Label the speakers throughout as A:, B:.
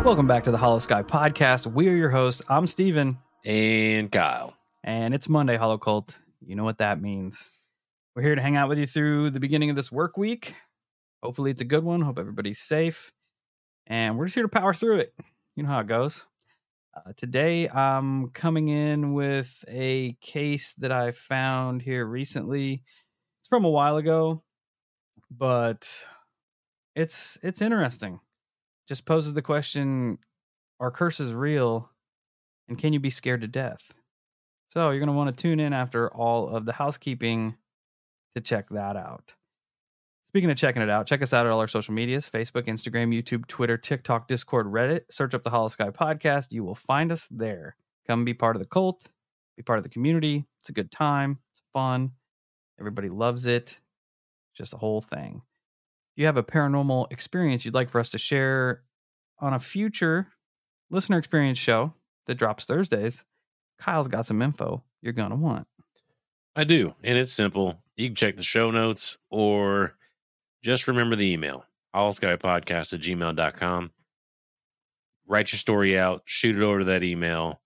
A: Welcome back to the Hollow Sky Podcast. We are your hosts. I'm Steven.
B: And Kyle.
A: And it's Monday, Hollow Cult. You know what that means. We're here to hang out with you through the beginning of this work week. Hopefully it's a good one. Hope everybody's safe. And we're just here to power through it. You know how it goes. Today, I'm coming in with a case that I found here recently. It's from a while ago, but it's interesting. Just poses the question, are curses real? And can you be scared to death? So you're going to want to tune in after all of the housekeeping to check that out. Speaking of checking it out, check us out at all our social medias, Facebook, Instagram, YouTube, Twitter, TikTok, Discord, Reddit. Search up the Hollow Sky Podcast. You will find us there. Come be part of the cult, be part of the community. It's a good time. It's fun. Everybody loves it. Just a whole thing. If you have a paranormal experience you'd like for us to share on a future listener experience show that drops Thursdays, Kyle's got some info you're going to want.
B: I do, and it's simple. You can check the show notes or just remember the email, hollowskypodcast@gmail.com. Write your story out, shoot it over to that email,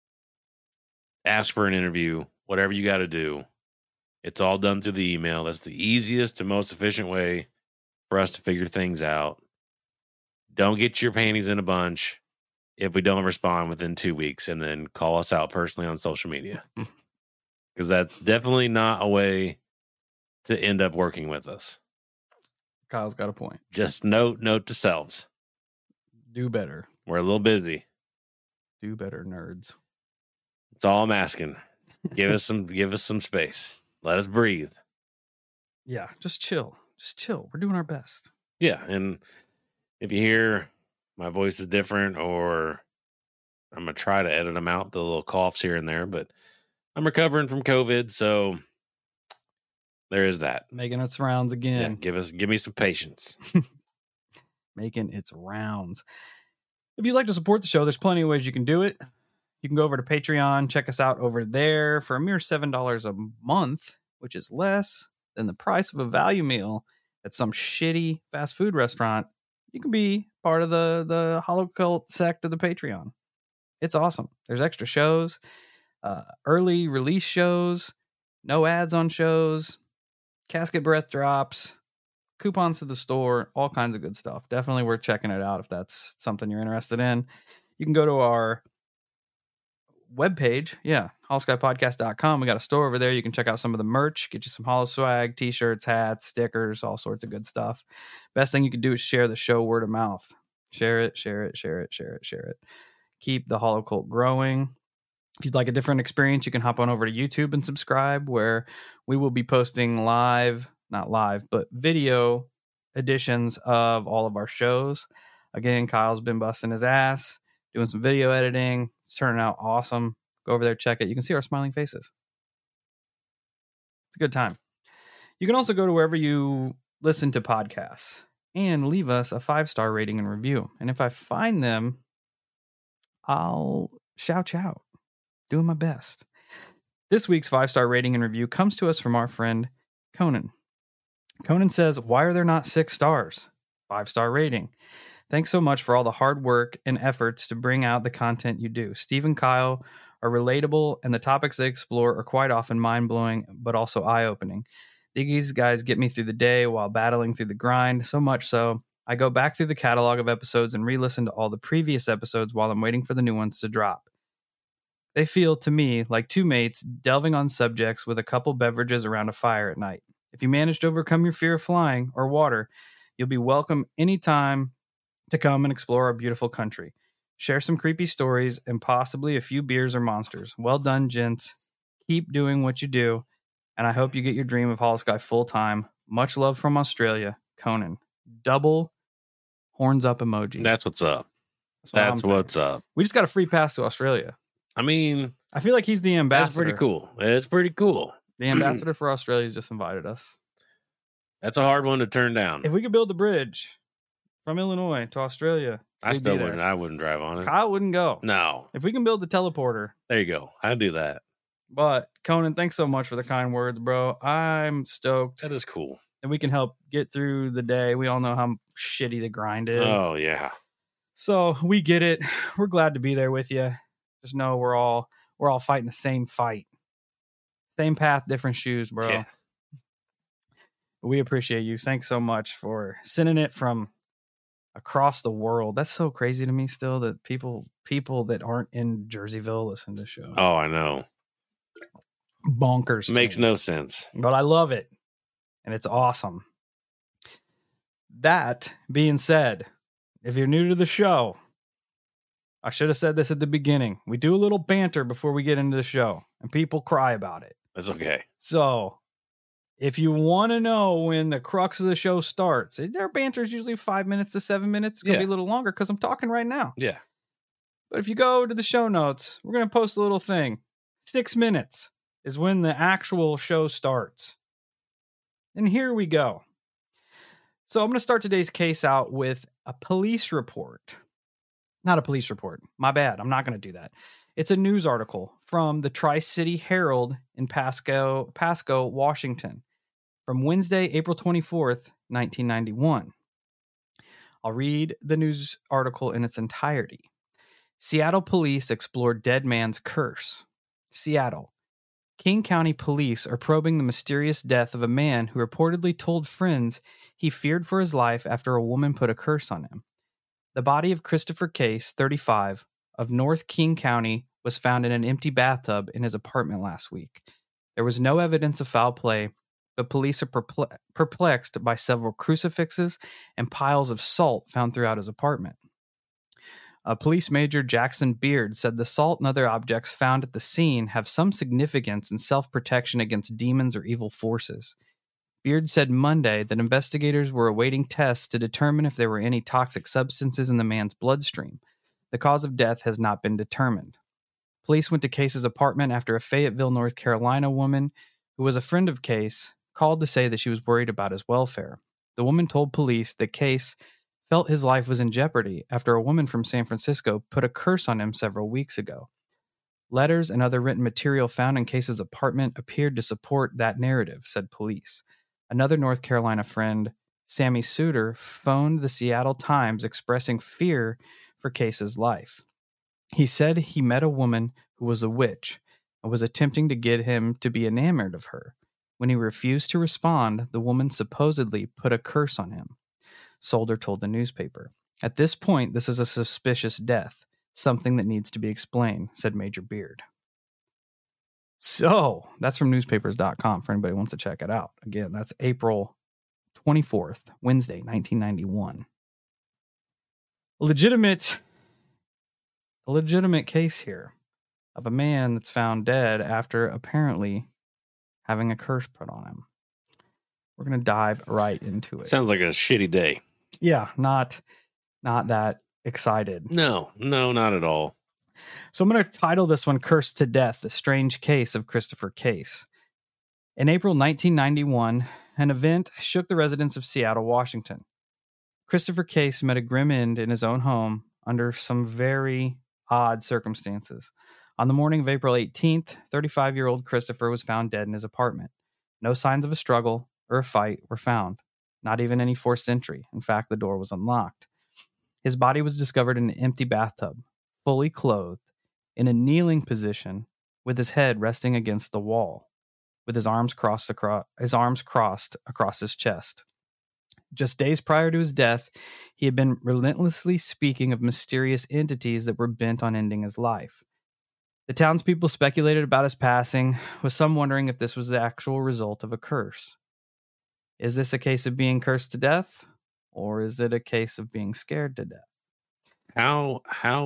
B: ask for an interview, whatever you got to do. It's all done through the email. That's the easiest and most efficient way for us to figure things out. Don't get your panties in a bunch if we don't respond within 2 weeks, and then call us out personally on social media. Because that's definitely not a way to end up working with us.
A: Kyle's got a point.
B: Just note to selves.
A: Do better.
B: We're a little busy.
A: Do better, nerds.
B: That's all I'm asking. Give us some space. Let us breathe.
A: Yeah, just chill. Just chill. We're doing our best.
B: Yeah, and if you hear my voice is different, or I'm going to try to edit them out, the little coughs here and there, but I'm recovering from COVID, so there is that.
A: Making its rounds again.
B: Yeah, give me some patience.
A: Making its rounds. If you'd like to support the show, there's plenty of ways you can do it. You can go over to Patreon, check us out over there for a mere $7 a month, which is less than the price of a value meal at some shitty fast food restaurant. You can be part of the Hollow Cult sect of the Patreon. It's awesome. There's extra shows, early release shows, no ads on shows, casket breath drops, coupons to the store, all kinds of good stuff. Definitely worth checking it out if that's something you're interested in. You can go to our webpage, hollowskypodcast.com. We got a store over there. You can check out some of the merch, get you some Hollow swag, t-shirts, hats, stickers, all sorts of good stuff. Best thing you can do is share the show word of mouth. Share it. Keep the Hollow Cult growing. If you'd like a different experience, you can hop on over to YouTube and subscribe, where we will be posting not live, but video editions of all of our shows. Again, Kyle's been busting his ass, doing some video editing. It's turning out awesome. Go over there, check it. You can see our smiling faces. It's a good time. You can also go to wherever you listen to podcasts and leave us a 5-star rating and review. And if I find them, I'll shout you out. Doing my best. This week's 5-star rating and review comes to us from our friend Conan. Conan says, "Why are there not 6 stars? 5-star rating. Thanks so much for all the hard work and efforts to bring out the content you do. Steve and Kyle are relatable, and the topics they explore are quite often mind-blowing, but also eye-opening. These guys get me through the day while battling through the grind, so much so I go back through the catalog of episodes and re-listen to all the previous episodes while I'm waiting for the new ones to drop. They feel, to me, like two mates delving on subjects with a couple beverages around a fire at night. If you manage to overcome your fear of flying or water, you'll be welcome anytime to come and explore our beautiful country. Share some creepy stories and possibly a few beers or monsters. Well done, gents. Keep doing what you do, and I hope you get your dream of Hollow Sky full time. Much love from Australia, Conan." Double horns up emojis.
B: That's what's up. That's what's up.
A: We just got a free pass to Australia.
B: I mean,
A: I feel like he's the ambassador.
B: That's pretty cool. It's pretty cool.
A: The ambassador for Australia's just invited us.
B: That's a hard one to turn down.
A: If we could build a bridge from Illinois to Australia,
B: I wouldn't drive on it.
A: Kyle wouldn't go.
B: No.
A: If we can build the teleporter.
B: There you go. I'd do that.
A: But Conan, thanks so much for the kind words, bro. I'm stoked.
B: That is cool.
A: And we can help get through the day. We all know how shitty the grind is.
B: Oh, yeah.
A: So we get it. We're glad to be there with you. Just know we're all fighting the same fight. Same path, different shoes, bro.
B: Yeah.
A: We appreciate you. Thanks so much for sending it from across the world. That's so crazy to me still that people that aren't in Jerseyville listen to the show.
B: Oh, I know.
A: Bonkers.
B: Makes no sense.
A: But I love it. And it's awesome. That being said, if you're new to the show, I should have said this at the beginning. We do a little banter before we get into the show, and people cry about it.
B: That's okay.
A: So if you want to know when the crux of the show starts, their banter is usually 5 minutes to 7 minutes. It's going to be a little longer because I'm talking right now.
B: Yeah.
A: But if you go to the show notes, we're going to post a little thing. 6 minutes is when the actual show starts. And here we go. So I'm going to start today's case out with a police report. Not a police report. My bad. I'm not going to do that. It's a news article from the Tri-City Herald in Pasco, Washington, from Wednesday, April 24th, 1991. I'll read the news article in its entirety. Seattle police explore dead man's curse. Seattle. King County police are probing the mysterious death of a man who reportedly told friends he feared for his life after a woman put a curse on him. The body of Christopher Case, 35, of North King County was found in an empty bathtub in his apartment last week. There was no evidence of foul play, but police are perplexed by several crucifixes and piles of salt found throughout his apartment. Police Major Jackson Beard said the salt and other objects found at the scene have some significance in self-protection against demons or evil forces. Beard said Monday that investigators were awaiting tests to determine if there were any toxic substances in the man's bloodstream. The cause of death has not been determined. Police went to Case's apartment after a Fayetteville, North Carolina woman who was a friend of Case called to say that she was worried about his welfare. The woman told police that Case felt his life was in jeopardy after a woman from San Francisco put a curse on him several weeks ago. Letters and other written material found in Case's apartment appeared to support that narrative, said police. Another North Carolina friend, Sammy Suter, phoned the Seattle Times expressing fear for Case's life. He said he met a woman who was a witch and was attempting to get him to be enamored of her. When he refused to respond, the woman supposedly put a curse on him. Solder told the newspaper. At this point, this is a suspicious death, something that needs to be explained, said Major Beard. So, that's from newspapers.com for anybody who wants to check it out. Again, that's April 24th, Wednesday, 1991. A legitimate case here of a man that's found dead after apparently having a curse put on him. We're going to dive right into it.
B: Sounds like a shitty day.
A: Yeah, not that excited.
B: No, not at all.
A: So I'm going to title this one Cursed to Death, The Strange Case of Christopher Case. In April 1991, an event shook the residents of Seattle, Washington. Christopher Case met a grim end in his own home under some very odd circumstances. On the morning of April 18th, 35-year-old Christopher was found dead in his apartment. No signs of a struggle or a fight were found, not even any forced entry. In fact, the door was unlocked. His body was discovered in an empty bathtub, fully clothed, in a kneeling position, with his head resting against the wall, with his arms crossed across his chest. Just days prior to his death, he had been relentlessly speaking of mysterious entities that were bent on ending his life. The townspeople speculated about his passing, with some wondering if this was the actual result of a curse. Is this a case of being cursed to death, or is it a case of being scared to death?
B: How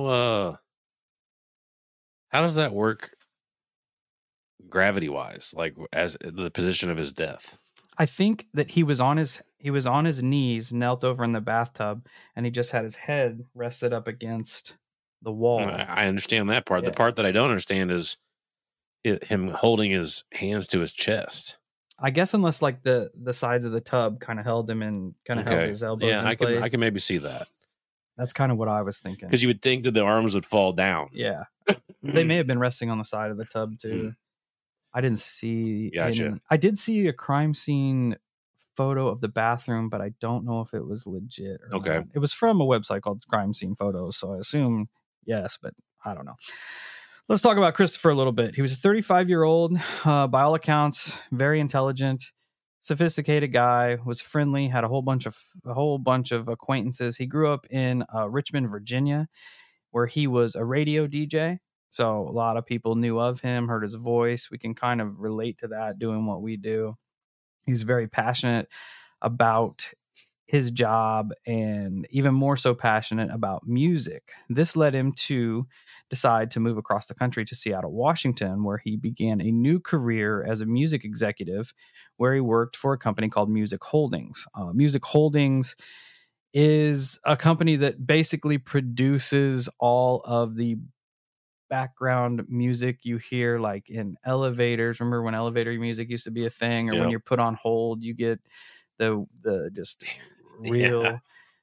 B: does that work gravity wise, like as the position of his death?
A: I think that he was on his knees, knelt over in the bathtub, and he just had his head rested up against the wall.
B: I understand that part.
A: Yeah.
B: The part that I don't understand is him holding his hands to his chest.
A: I guess unless like the sides of the tub kind of held him and kind of held his elbows in place.
B: I can maybe see that.
A: That's kind of what I was thinking.
B: Because you would think that the arms would fall down.
A: Yeah. They may have been resting on the side of the tub too. I didn't see.
B: Gotcha.
A: I did see a crime scene photo of the bathroom, but I don't know if it was legit or
B: Okay.
A: not. It was from a website called Crime Scene Photos, so I assume yes, but I don't know. Let's talk about Christopher a little bit. He was a 35-year-old, by all accounts, very intelligent, sophisticated guy, was friendly, had a whole bunch of acquaintances. He grew up in Richmond, Virginia, where he was a radio DJ. So a lot of people knew of him, heard his voice. We can kind of relate to that doing what we do. He's very passionate about his job and even more so passionate about music. This led him to decide to move across the country to Seattle, Washington, where he began a new career as a music executive, where he worked for a company called Music Holdings. Music Holdings is a company that basically produces all of the background music you hear, like in elevators. Remember when elevator music used to be a thing, or when you're put on hold, you get the just real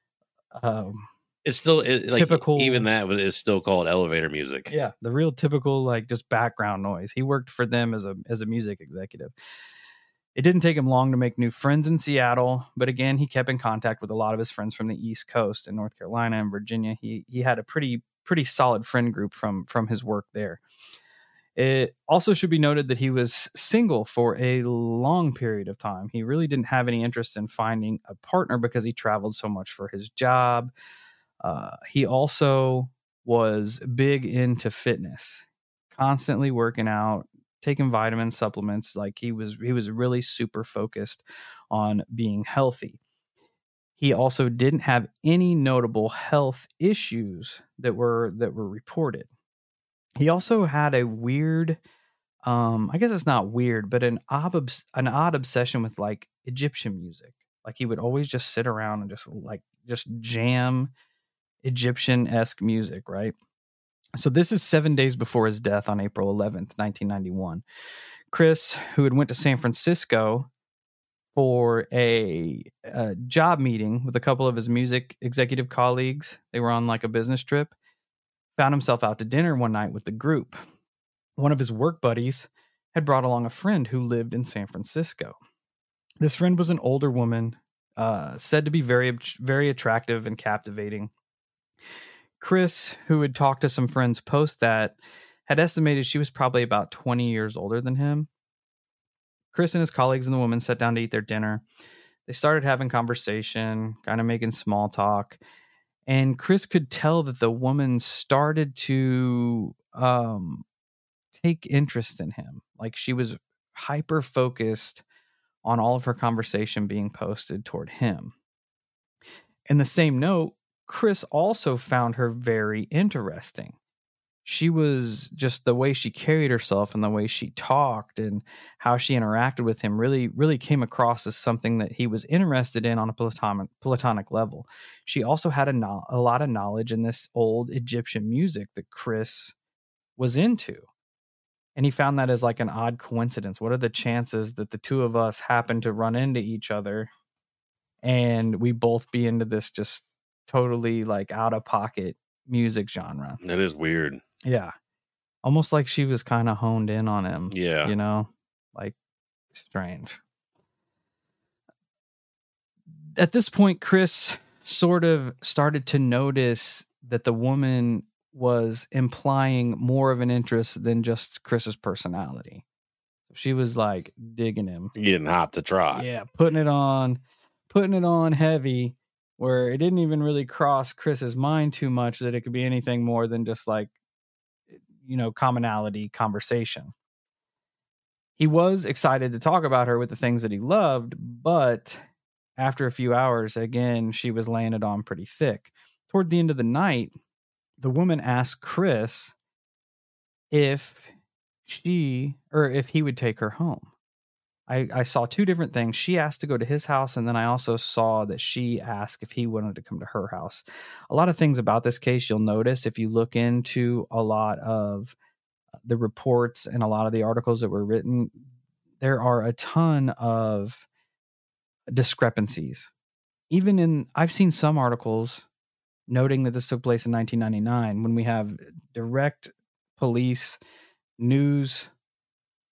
B: it's still
A: typical,
B: like, even that is still called elevator music.
A: Yeah, the real typical, like, just background noise. He worked for them as a music executive. It didn't take him long to make new friends in Seattle, but again, he kept in contact with a lot of his friends from the East Coast in North Carolina and Virginia. He had a pretty solid friend group from his work there. It also should be noted that he was single for a long period of time. He really didn't have any interest in finding a partner because he traveled so much for his job. He also was big into fitness, constantly working out, taking vitamin supplements. Like he was really super focused on being healthy. He also didn't have any notable health issues that were reported. He also had a weird, I guess it's not weird, but an odd obsession with like Egyptian music. Like he would always just sit around and just jam Egyptian-esque music, right? So this is 7 days before his death on April 11th, 1991. Chris, who had went to San Francisco for a job meeting with a couple of his music executive colleagues, they were on like a business trip, found himself out to dinner one night with the group. One of his work buddies had brought along a friend who lived in San Francisco. This friend was an older woman, said to be very, very attractive and captivating. Chris, who had talked to some friends post that, had estimated she was probably about 20 years older than him. Chris and his colleagues and the woman sat down to eat their dinner. They started having conversation, kind of making small talk. And Chris could tell that the woman started to take interest in him. Like she was hyper focused on all of her conversation being posted toward him. In the same note, Chris also found her very interesting. She was just, the way she carried herself and the way she talked and how she interacted with him really, really came across as something that he was interested in on a platonic level. She also had a lot of knowledge in this old Egyptian music that Chris was into. And he found that as like an odd coincidence. What are the chances that the two of us happen to run into each other and we both be into this just totally like out of pocket music genre?
B: That is weird.
A: Yeah. Almost like she was kind of honed in on him.
B: Yeah.
A: You know, like strange. At this point, Chris sort of started to notice that the woman was implying more of an interest than just Chris's personality. She was like digging him.
B: Getting hot to trot.
A: Yeah, putting it on heavy, where it didn't even really cross Chris's mind too much that it could be anything more than just like, you know, commonality conversation. He was excited to talk about her with the things that he loved, but after a few hours, again, she was laying it on pretty thick. Toward the end of the night, the woman asked Chris if he would take her home. I saw two different things. She asked to go to his house, and then I also saw that she asked if he wanted to come to her house. A lot of things about this case you'll notice if you look into a lot of the reports and a lot of the articles that were written, there are a ton of discrepancies. I've seen some articles noting that this took place in 1999 when we have direct police news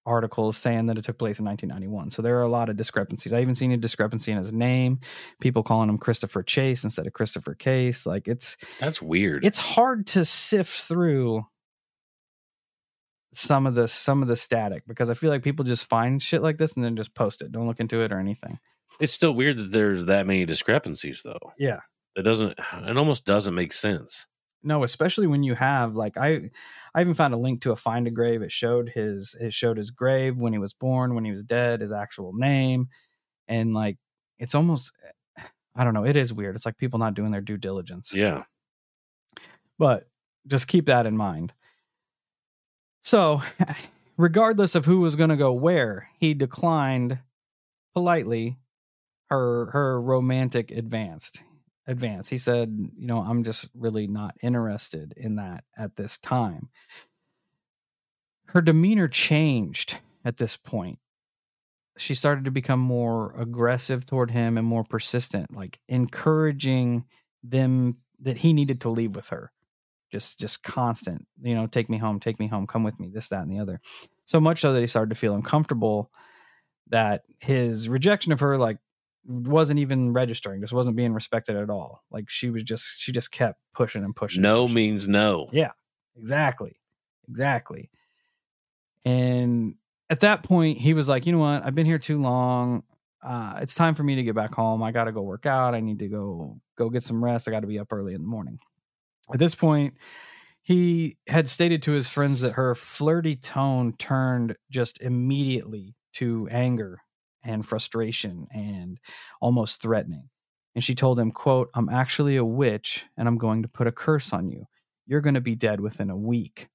A: articles saying that it took place in 1991. So there are a lot of discrepancies. I even seen a discrepancy in his name. People calling him Christopher Chase instead of Christopher Case. Like
B: that's weird.
A: It's hard to sift through some of the static, because I feel like people just find shit like this and then just post it. Don't look into it or anything.
B: It's still weird that there's that many discrepancies, though.
A: Yeah.
B: It almost doesn't make sense.
A: No, especially when you have, like, I even found a link to a Find a Grave. It showed his grave, when he was born, when he was dead, his actual name. And like, it's almost, I don't know. It is weird. It's like people not doing their due diligence.
B: Yeah.
A: But just keep that in mind. So regardless of who was going to go where, he declined politely her romantic advance. He said, I'm just really not interested in that at this time. Her demeanor changed at this point. She started to become more aggressive toward him and more persistent, like encouraging them that he needed to leave with her. Just constant, take me home, come with me, this, that, and the other. So much so that he started to feel uncomfortable, that his rejection of her, like, wasn't even registering, just wasn't being respected at all. Like, she just kept pushing and pushing.
B: No means no.
A: Yeah, exactly. And at that point, he was like, you know what? I've been here too long. It's time for me to get back home. I got to go work out. I need to go get some rest. I got to be up early in the morning. At this point, he had stated to his friends that her flirty tone turned just immediately to anger and frustration and almost threatening. And she told him, quote, "I'm actually a witch and I'm going to put a curse on you. You're going to be dead within a week."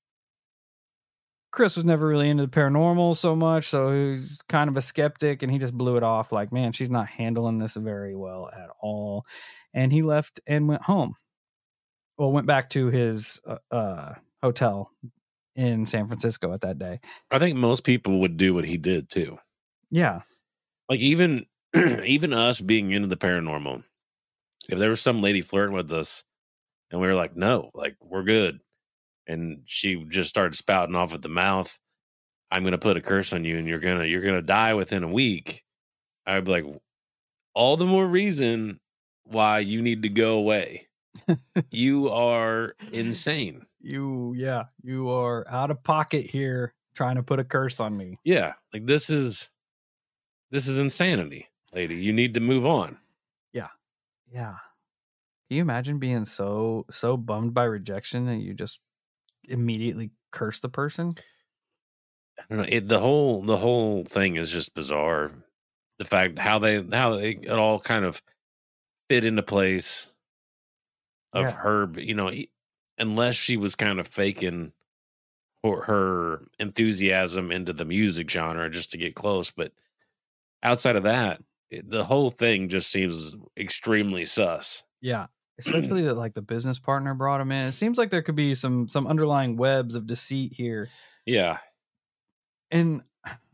A: Chris was never really into the paranormal so much, so he was kind of a skeptic, and he just blew it off like, man, she's not handling this very well at all. And he left and went home. Well, went back to his hotel in San Francisco at that day.
B: I think most people would do what he did too.
A: Yeah.
B: Like, even us being into the paranormal, if there was some lady flirting with us and we were like, no, like, we're good, and she just started spouting off at the mouth, "I'm going to put a curse on you and you're going to die within a week," I'd be like, all the more reason why you need to go away. You are insane.
A: You are out of pocket here trying to put a curse on me.
B: Yeah. Like, this is insanity, lady. You need to move on.
A: Yeah. Yeah. Can you imagine being so bummed by rejection that you just immediately curse the person?
B: I don't know. The whole thing is just bizarre. The fact how they it all kind of fit into place of her, unless she was kind of faking her enthusiasm into the music genre just to get close. But outside of that, the whole thing just seems extremely sus.
A: Yeah. Especially that, like, the business partner brought him in. It seems like there could be some underlying webs of deceit here.
B: Yeah.
A: And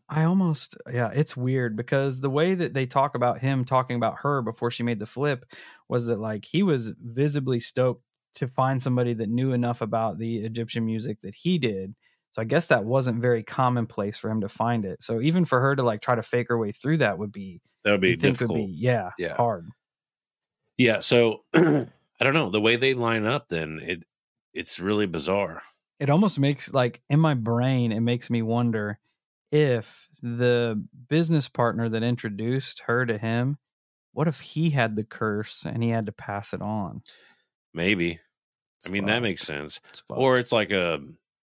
A: it's weird because the way that they talk about him talking about her before she made the flip was that, like, he was visibly stoked to find somebody that knew enough about the Egyptian music that he did. So I guess that wasn't very commonplace for him to find it. So even for her to, like, try to fake her way through that would be
B: difficult.
A: Hard.
B: Yeah. So I don't know, the way they line up, then it's really bizarre.
A: It almost makes, like, in my brain, it makes me wonder if the business partner that introduced her to him, what if he had the curse and he had to pass it on?
B: Maybe. I mean, that makes sense. Or it's like a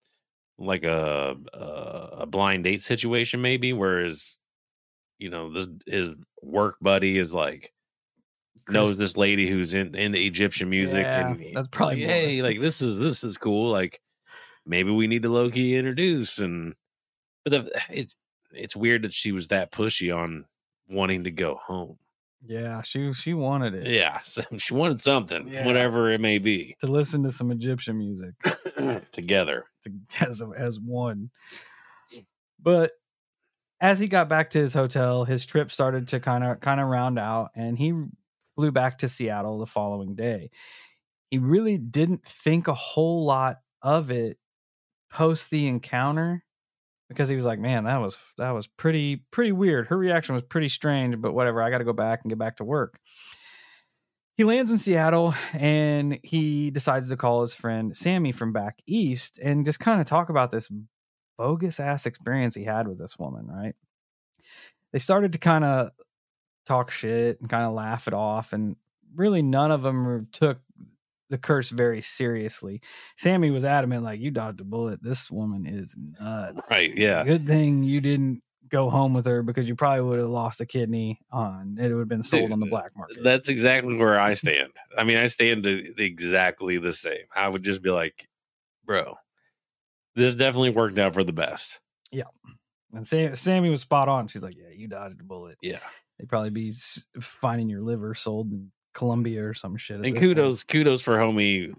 B: blind date situation, maybe, whereas, his work buddy is like, knows this lady who's into Egyptian music, and
A: that's probably
B: like, hey, like, this is cool. Like, maybe we need to low key introduce. But it's weird that she was that pushy on wanting to go home.
A: Yeah, she wanted it.
B: Yeah, so she wanted something, whatever it may be,
A: to listen to some Egyptian music
B: together
A: as one. But as he got back to his hotel, his trip started to kind of round out, and he flew back to Seattle the following day. He really didn't think a whole lot of it post the encounter because he was like, man, that was pretty weird. Her reaction was pretty strange, but whatever. I got to go back and get back to work. He lands in Seattle and he decides to call his friend Sammy from back east and just kind of talk about this bogus ass experience he had with this woman, right? They started to kind of talk shit and kind of laugh it off, and really none of them took the curse very seriously. Sammy was adamant, like, you dodged a bullet. This woman is nuts.
B: Right, yeah.
A: Good thing you didn't go home with her, because you probably would have lost a kidney it would have been sold on the black market.
B: That's exactly where I stand. I mean, I stand exactly the same. I would just be like, bro, this definitely worked out for the best.
A: Yeah. And Sammy was spot on. She's like, yeah, you dodged a bullet.
B: Yeah.
A: They'd probably be finding your liver sold in Colombia or some shit.
B: And kudos for homie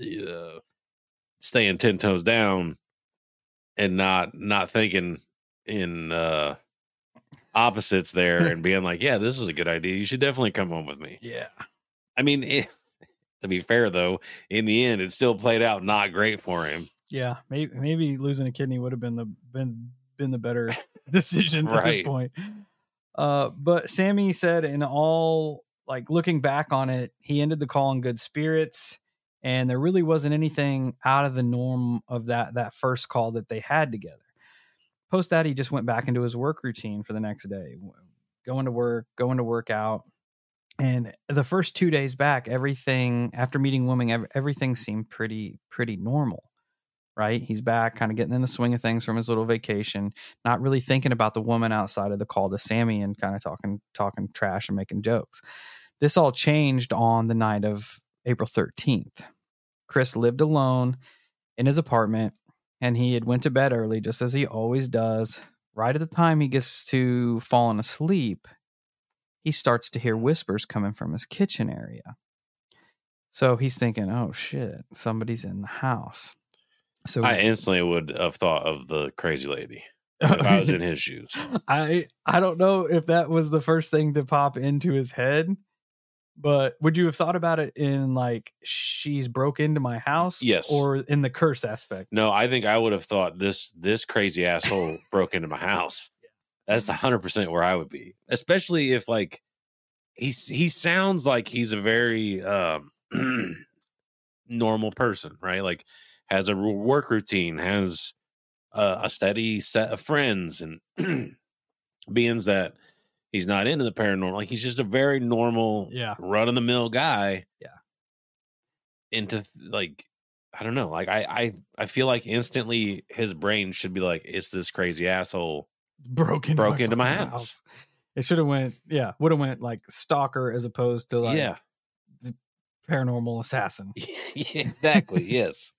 B: staying 10 toes down and not thinking in opposites there and being like, yeah, this is a good idea. You should definitely come home with me.
A: Yeah.
B: I mean, to be fair though, in the end, it still played out not great for him.
A: Yeah, maybe losing a kidney would have been the better decision at this point. But Sammy said, in all, like, looking back on it, he ended the call in good spirits, and there really wasn't anything out of the norm of that first call that they had together. Post that, he just went back into his work routine for the next day, going to work out. And the first 2 days back, everything, after meeting Wooming, everything seemed pretty normal. Right? He's back, kind of getting in the swing of things from his little vacation, not really thinking about the woman outside of the call to Sammy and kind of talking trash and making jokes. This all changed on the night of April 13th. Chris lived alone in his apartment, and he had went to bed early, just as he always does. Right at the time he gets to falling asleep, he starts to hear whispers coming from his kitchen area. So he's thinking, oh shit, somebody's in the house. So
B: I instantly would have thought of the crazy lady if I was in his shoes.
A: I don't know if that was the first thing to pop into his head, but would you have thought about it in like, she's broke into my house?
B: Yes.
A: Or in the curse aspect?
B: No, I think I would have thought this crazy asshole broke into my house. That's 100% where I would be, especially if like he sounds like he's a very normal person, right? Like, has a work routine, has a steady set of friends, and beings that he's not into the paranormal. Like, he's just a very normal, run-of-the-mill guy.
A: Yeah.
B: Into, like, I don't know. Like, I feel like instantly his brain should be like, it's this crazy asshole broke into my house.
A: It should have would have went like stalker as opposed to like paranormal assassin.
B: Yeah, exactly. Yes.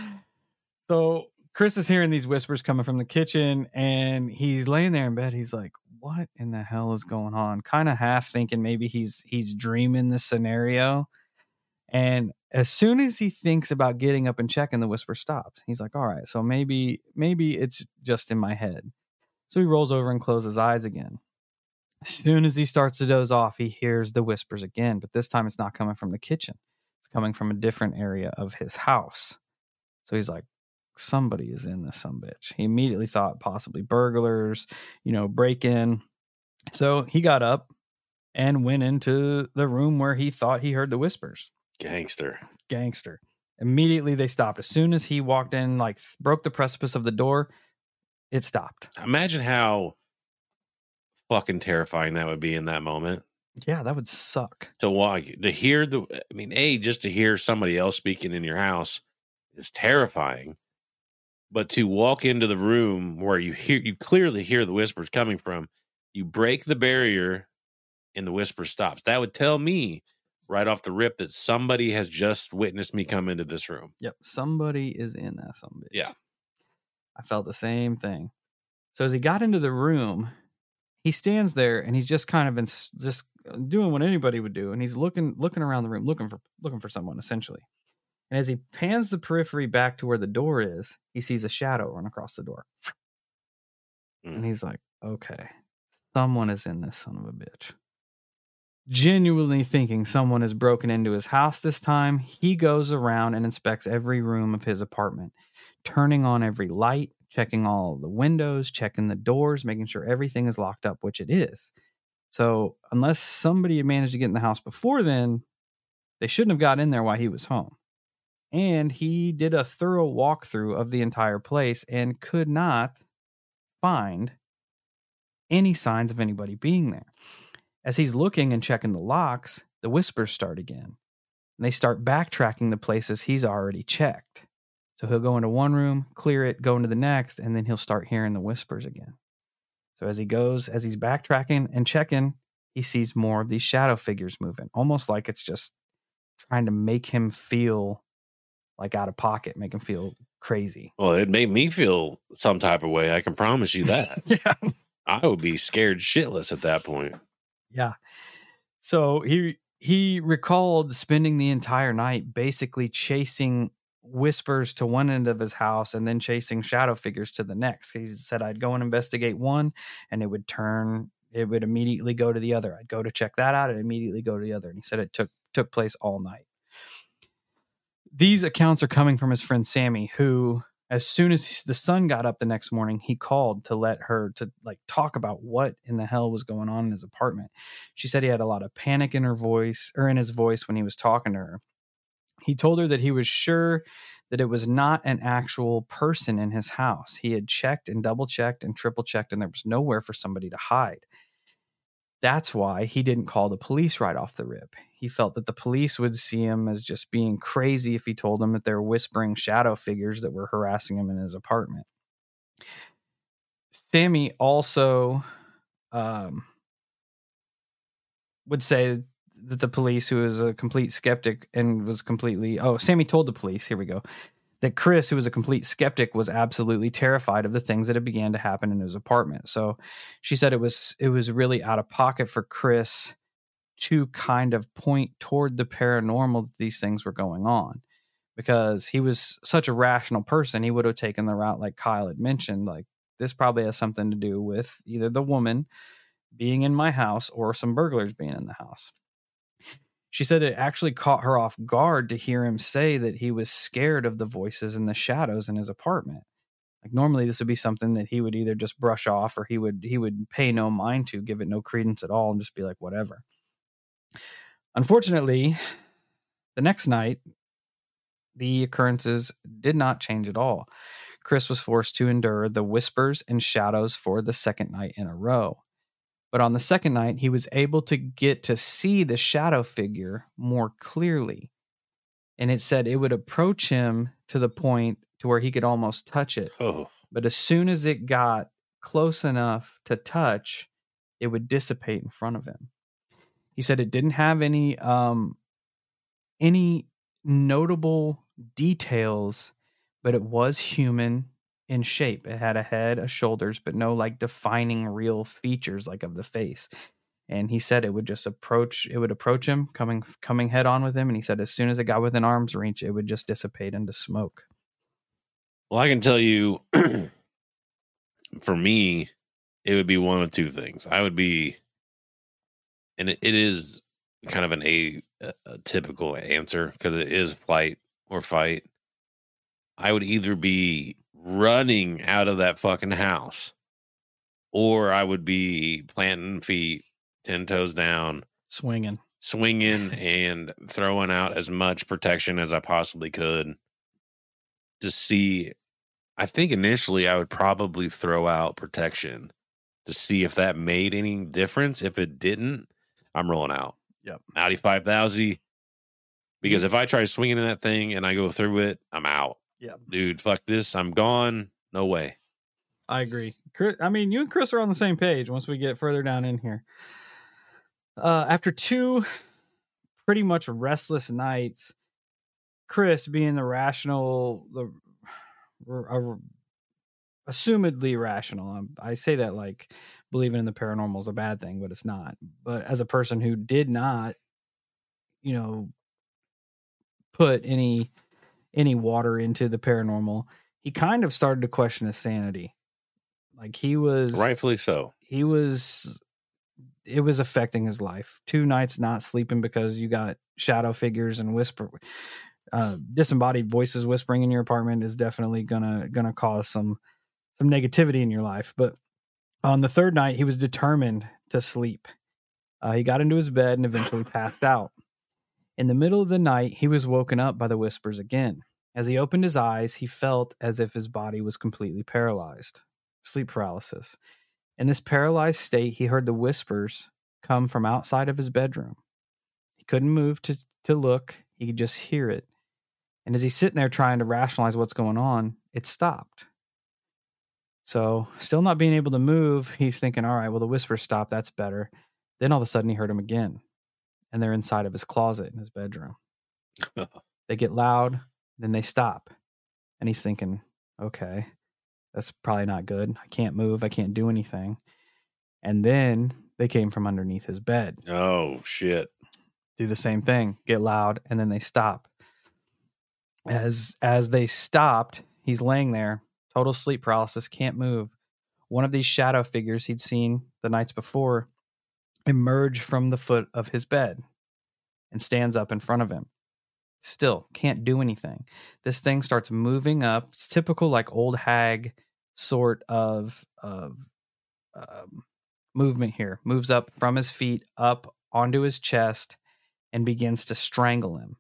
A: So Chris is hearing these whispers coming from the kitchen, and he's laying there in bed. He's like, what in the hell is going on? Kind of half thinking maybe he's dreaming this scenario. And as soon as he thinks about getting up and checking, the whisper stops. He's like, all right, so maybe it's just in my head. So he rolls over and closes his eyes again. As soon as he starts to doze off, he hears the whispers again, but this time it's not coming from the kitchen. It's coming from a different area of his house. So he's like, somebody is in this sumbitch. He immediately thought possibly burglars, break in. So he got up and went into the room where he thought he heard the whispers.
B: Gangster.
A: Immediately they stopped. As soon as he walked in, like broke the precipice of the door, it stopped.
B: Imagine how fucking terrifying that would be in that moment.
A: Yeah, that would suck.
B: To hear just to hear somebody else speaking in your house is terrifying. But to walk into the room where you clearly hear the whispers coming from, you break the barrier and the whisper stops. That would tell me right off the rip that somebody has just witnessed me come into this room.
A: Yep. Somebody is in that sumbitch.
B: Yeah.
A: I felt the same thing. So as he got into the room, he stands there and he's just kind of just doing what anybody would do. And he's looking around the room, looking for someone, essentially. And as he pans the periphery back to where the door is, he sees a shadow run across the door. And he's like, okay, someone is in this son of a bitch. Genuinely thinking someone has broken into his house this time, he goes around and inspects every room of his apartment, turning on every light, checking all the windows, checking the doors, making sure everything is locked up, which it is. So unless somebody had managed to get in the house before then, they shouldn't have got in there while he was home. And he did a thorough walkthrough of the entire place and could not find any signs of anybody being there. As he's looking and checking the locks, the whispers start again. And they start backtracking the places he's already checked. So he'll go into one room, clear it, go into the next, and then he'll start hearing the whispers again. So as he's backtracking and checking, he sees more of these shadow figures moving, almost like it's just trying to make him feel like out of pocket, make him feel crazy.
B: Well, it made me feel some type of way. I can promise you that.
A: Yeah.
B: I would be scared shitless at that point.
A: Yeah. So he recalled spending the entire night basically chasing whispers to one end of his house and then chasing shadow figures to the next. He said, I'd go and investigate one and it would immediately go to the other. I'd go to check that out and immediately go to the other. And he said it took place all night. These accounts are coming from his friend Sammy, who, as soon as the sun got up the next morning, he called to let her to talk about what in the hell was going on in his apartment. She said he had a lot of panic in his voice when he was talking to her. He told her that he was sure that it was not an actual person in his house. He had checked and double checked and triple checked, and there was nowhere for somebody to hide. That's why he didn't call the police right off the rip. He felt that the police would see him as just being crazy if he told them that there were whispering shadow figures that were harassing him in his apartment. Sammy also would say that the police, who is a complete skeptic and was Sammy told the police, here we go, that Chris, who was a complete skeptic, was absolutely terrified of the things that had began to happen in his apartment. So she said it was really out of pocket for Chris to kind of point toward the paranormal that these things were going on, because he was such a rational person. He would have taken the route like Kyle had mentioned, like this probably has something to do with either the woman being in my house or some burglars being in the house. She said it actually caught her off guard to hear him say that he was scared of the voices and the shadows in his apartment. Like normally this would be something that he would either just brush off or he would pay no mind to, give it no credence at all, and just be like, whatever. Unfortunately, the next night, the occurrences did not change at all. Chris was forced to endure the whispers and shadows for the second night in a row. But on the second night, he was able to get to see the shadow figure more clearly. And it said it would approach him to the point to where he could almost touch it.
B: Oh.
A: But as soon as it got close enough to touch, it would dissipate in front of him. He said it didn't have any notable details, but it was human in shape. It had a head, a shoulders, but no like defining real features like of the face. And he said it would approach him, coming head on with him. And he said as soon as it got within arm's reach, it would just dissipate into smoke.
B: Well, I can tell you, for me, it would be one of two things. I would be, and it is kind of a typical answer because it is flight or fight. I would either be running out of that fucking house, or I would be planting feet, 10 toes down,
A: swinging
B: and throwing out as much protection as I possibly could to see. I think initially I would probably throw out protection to see if that made any difference. If it didn't, I'm rolling out.
A: Yep.
B: Audi 5000. Because if I try swinging in that thing and I go through it, I'm out.
A: Yeah,
B: dude, fuck this. I'm gone. No way.
A: I agree. I mean, you and Chris are on the same page once we get further down in here. After 2 pretty much restless nights, Chris, being assumedly rational. I say that like believing in the paranormal is a bad thing, but it's not. But as a person who did not, put any water into the paranormal, he kind of started to question his sanity. Like he was
B: rightfully so.
A: It was affecting his life. 2 nights not sleeping because you got shadow figures and disembodied voices whispering in your apartment is definitely gonna cause some some negativity in your life. But on the third night, he was determined to sleep. He got into his bed and eventually passed out. In the middle of the night, he was woken up by the whispers again. As he opened his eyes, he felt as if his body was completely paralyzed. Sleep paralysis. In this paralyzed state, he heard the whispers come from outside of his bedroom. He couldn't move to look. He could just hear it. And as he's sitting there trying to rationalize what's going on, it stopped. So, still not being able to move, he's thinking, all right, well, the whispers stopped. That's better. Then all of a sudden, he heard them again. And they're inside of his closet in his bedroom. They get loud, then they stop. And he's thinking, okay, that's probably not good. I can't move. I can't do anything. And then they came from underneath his bed.
B: Oh, shit.
A: Do the same thing, get loud, and then they stop. As they stopped, he's laying there, total sleep paralysis, can't move. One of these shadow figures he'd seen the nights before emerge from the foot of his bed and stands up in front of him. Still can't do anything. This thing starts moving up. It's typical like old hag sort of movement here. Moves up from his feet up onto his chest and begins to strangle him.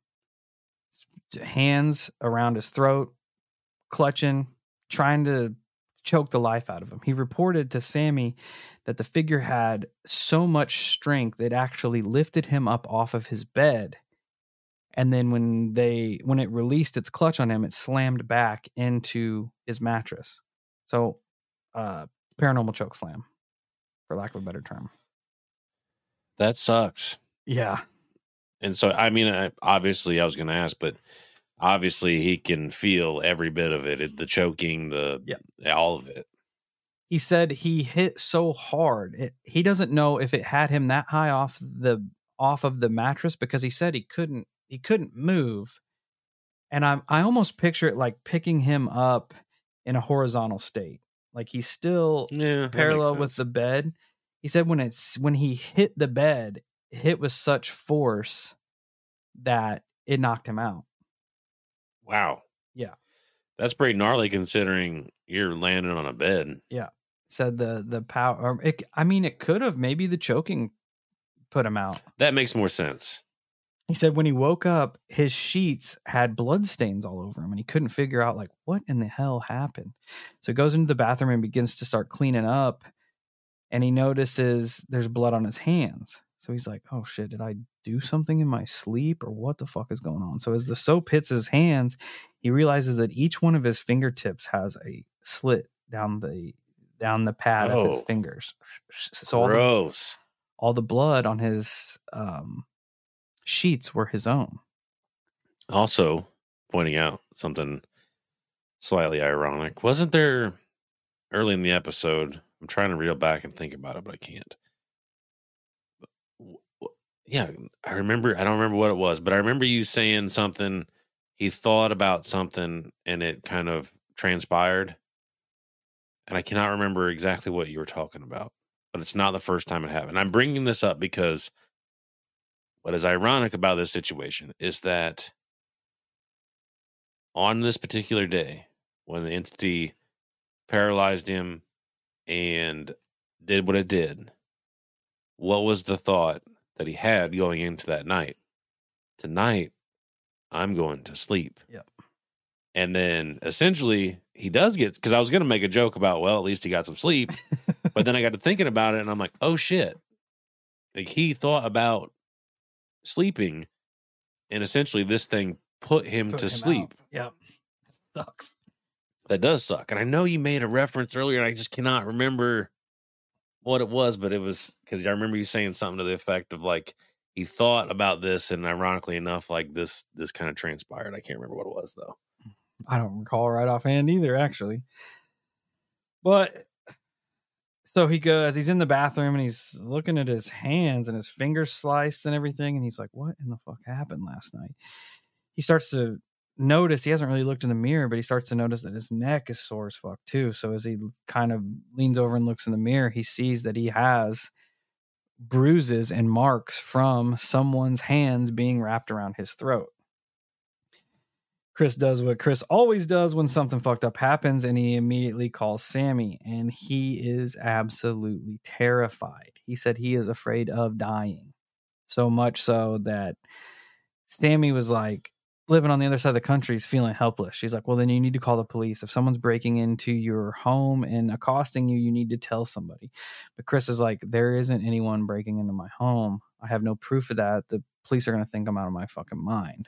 A: Hands around his throat, clutching, trying to choke the life out of him. He reported to Sammy that the figure had so much strength it actually lifted him up off of his bed. And then when it released its clutch on him, it slammed back into his mattress. So, paranormal choke slam, for lack of a better term.
B: That sucks.
A: Yeah.
B: And so, I mean, obviously, I was going to ask, but obviously he can feel every bit of it, the choking, all of it.
A: He said he hit so hard. He doesn't know if it had him that high off of the mattress, because he said he couldn't move. And I almost picture it like picking him up in a horizontal state. Like he's still parallel with the bed. He said when he hit the bed, it hit with such force that it knocked him out.
B: Wow.
A: Yeah.
B: That's pretty gnarly considering you're landing on a bed.
A: Yeah. Said the power. It could have. Maybe the choking put him out.
B: That makes more sense.
A: He said when he woke up, his sheets had blood stains all over him, and he couldn't figure out like what in the hell happened. So he goes into the bathroom and begins to start cleaning up, and he notices there's blood on his hands. So he's like, oh shit, did I do something in my sleep, or what the fuck is going on? So as the soap hits his hands, he realizes that each one of his fingertips has a slit down the pad of his fingers. So
B: gross.
A: All the blood on his sheets were his own.
B: Also, pointing out something slightly ironic. Wasn't there early in the episode, I'm trying to reel back and think about it, but I can't. Yeah, I don't remember what it was, but I remember you saying something. He thought about something and it kind of transpired. And I cannot remember exactly what you were talking about, but it's not the first time it happened. I'm bringing this up because what is ironic about this situation is that on this particular day, when the entity paralyzed him and did what it did, what was the thought that he had going into that night? Tonight, I'm going to sleep.
A: Yep.
B: And then essentially he does get, because I was going to make a joke about, well, at least he got some sleep. But then I got to thinking about it and I'm like, oh shit. Like he thought about sleeping and essentially this thing put him to sleep.
A: Yep. Sucks.
B: That does suck. And I know you made a reference earlier and I just cannot remember what it was, but it was because I remember you saying something to the effect of like, he thought about this and ironically enough, like this kind of transpired. I can't remember what it was though.
A: I don't recall right offhand either, actually. But so he's in the bathroom and he's looking at his hands and his fingers sliced and everything. And he's like, what in the fuck happened last night? He starts to notice, he hasn't really looked in the mirror, but he starts to notice that his neck is sore as fuck too. So as he kind of leans over and looks in the mirror, he sees that he has bruises and marks from someone's hands being wrapped around his throat. Chris does what Chris always does when something fucked up happens, and he immediately calls Sammy, and he is absolutely terrified. He said he is afraid of dying, so much so that Sammy was like, living on the other side of the country is feeling helpless. She's like, well, then you need to call the police. If someone's breaking into your home and accosting you, you need to tell somebody. But Chris is like, there isn't anyone breaking into my home. I have no proof of that. The police are going to think I'm out of my fucking mind.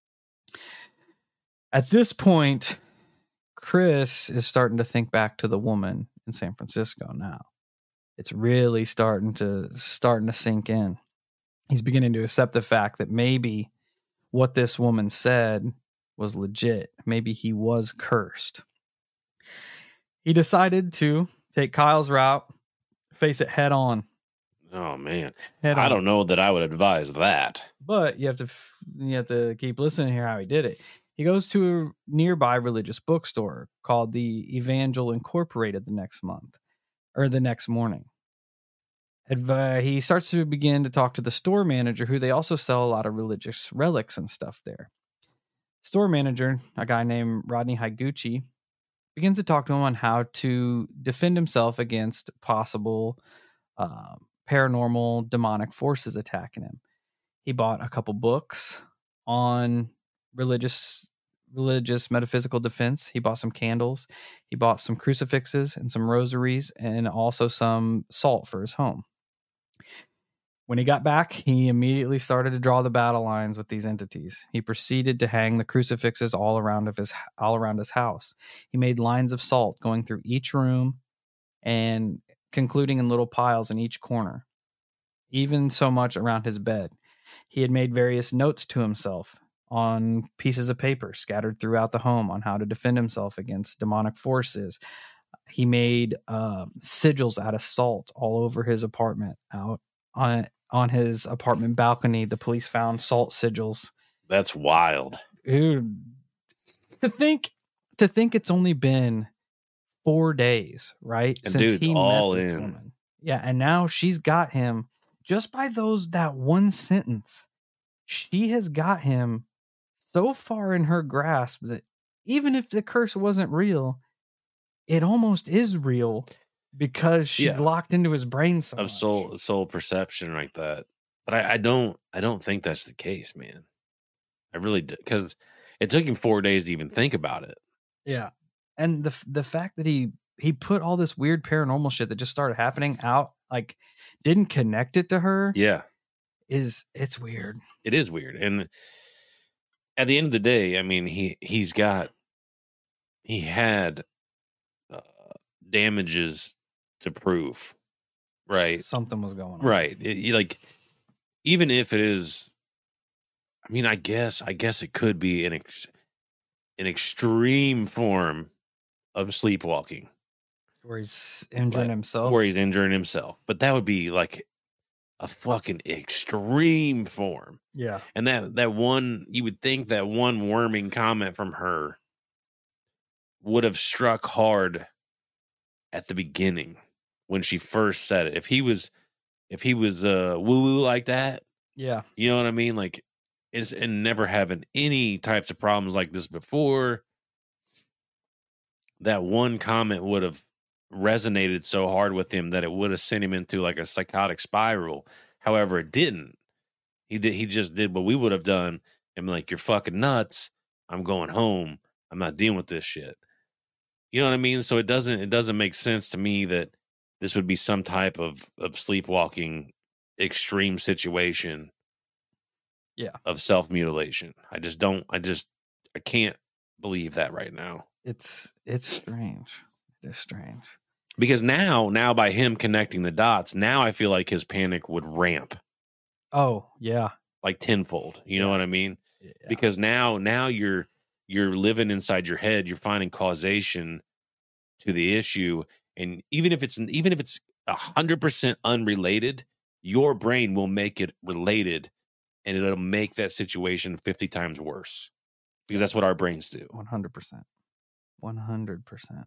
A: At this point, Chris is starting to think back to the woman in San Francisco now. It's really starting to sink in. He's beginning to accept the fact that maybe what this woman said was legit. Maybe he was cursed. He decided to take Kyle's route, face it head on.
B: Oh man,
A: Head
B: I
A: on.
B: don't know that I would advise that.
A: But you have to keep listening here how he did it. He goes to a nearby religious bookstore called the Evangel Incorporated the next morning. He starts to begin to talk to the store manager, who they also sell a lot of religious relics and stuff there. Store manager, a guy named Rodney Higuchi, begins to talk to him on how to defend himself against possible paranormal demonic forces attacking him. He bought a couple books on religious metaphysical defense. He bought some candles. He bought some crucifixes and some rosaries, and also some salt for his home. When he got back, he immediately started to draw the battle lines with these entities. He proceeded to hang the crucifixes all around his house. He made lines of salt going through each room and concluding in little piles in each corner, even so much around his bed. He had made various notes to himself on pieces of paper scattered throughout the home on how to defend himself against demonic forces. He made sigils out of salt all over his apartment. Out on his apartment balcony, the police found salt sigils.
B: That's wild.
A: Dude, to think it's only been 4 days, right?
B: And dude's all in.
A: Woman. Yeah, and now she's got him just by that one sentence. She has got him so far in her grasp that even if the curse wasn't real, it almost is real because she's locked into his brain so much.
B: Soul perception like that. But I don't think that's the case, man. I really do, because it took him 4 days to even think about it.
A: Yeah. And the fact that he put all this weird paranormal shit that just started happening out, like, didn't connect it to her.
B: Yeah.
A: It's weird.
B: It is weird. And at the end of the day, I mean, he had damages to prove, right?
A: Something was going on.
B: Right. Like, even if it is, I mean, I guess it could be an extreme form of sleepwalking.
A: Where he's injuring
B: himself. But that would be like a fucking extreme form.
A: Yeah.
B: And that one, you would think that one worming comment from her would have struck hard at the beginning when she first said it. If he was woo-woo like that,
A: yeah,
B: you know what I mean? Like, and never having any types of problems like this before, that one comment would have resonated so hard with him that it would have sent him into like a psychotic spiral. However, it didn't. He just did what we would have done and be like, you're fucking nuts. I'm going home. I'm not dealing with this shit. You know what I mean? So it doesn't make sense to me that this would be some type of sleepwalking extreme situation.
A: Yeah.
B: Of self-mutilation. I can't believe that right now.
A: It's strange. It is strange.
B: Because now by him connecting the dots, now I feel like his panic would ramp.
A: Oh, yeah.
B: Like tenfold. You know what I mean? Yeah. Because now you're living inside your head, you're finding causation to the issue, and even if it's 100% unrelated, your brain will make it related, and it'll make that situation 50 times worse. Because that's what our brains do.
A: 100%. 100%.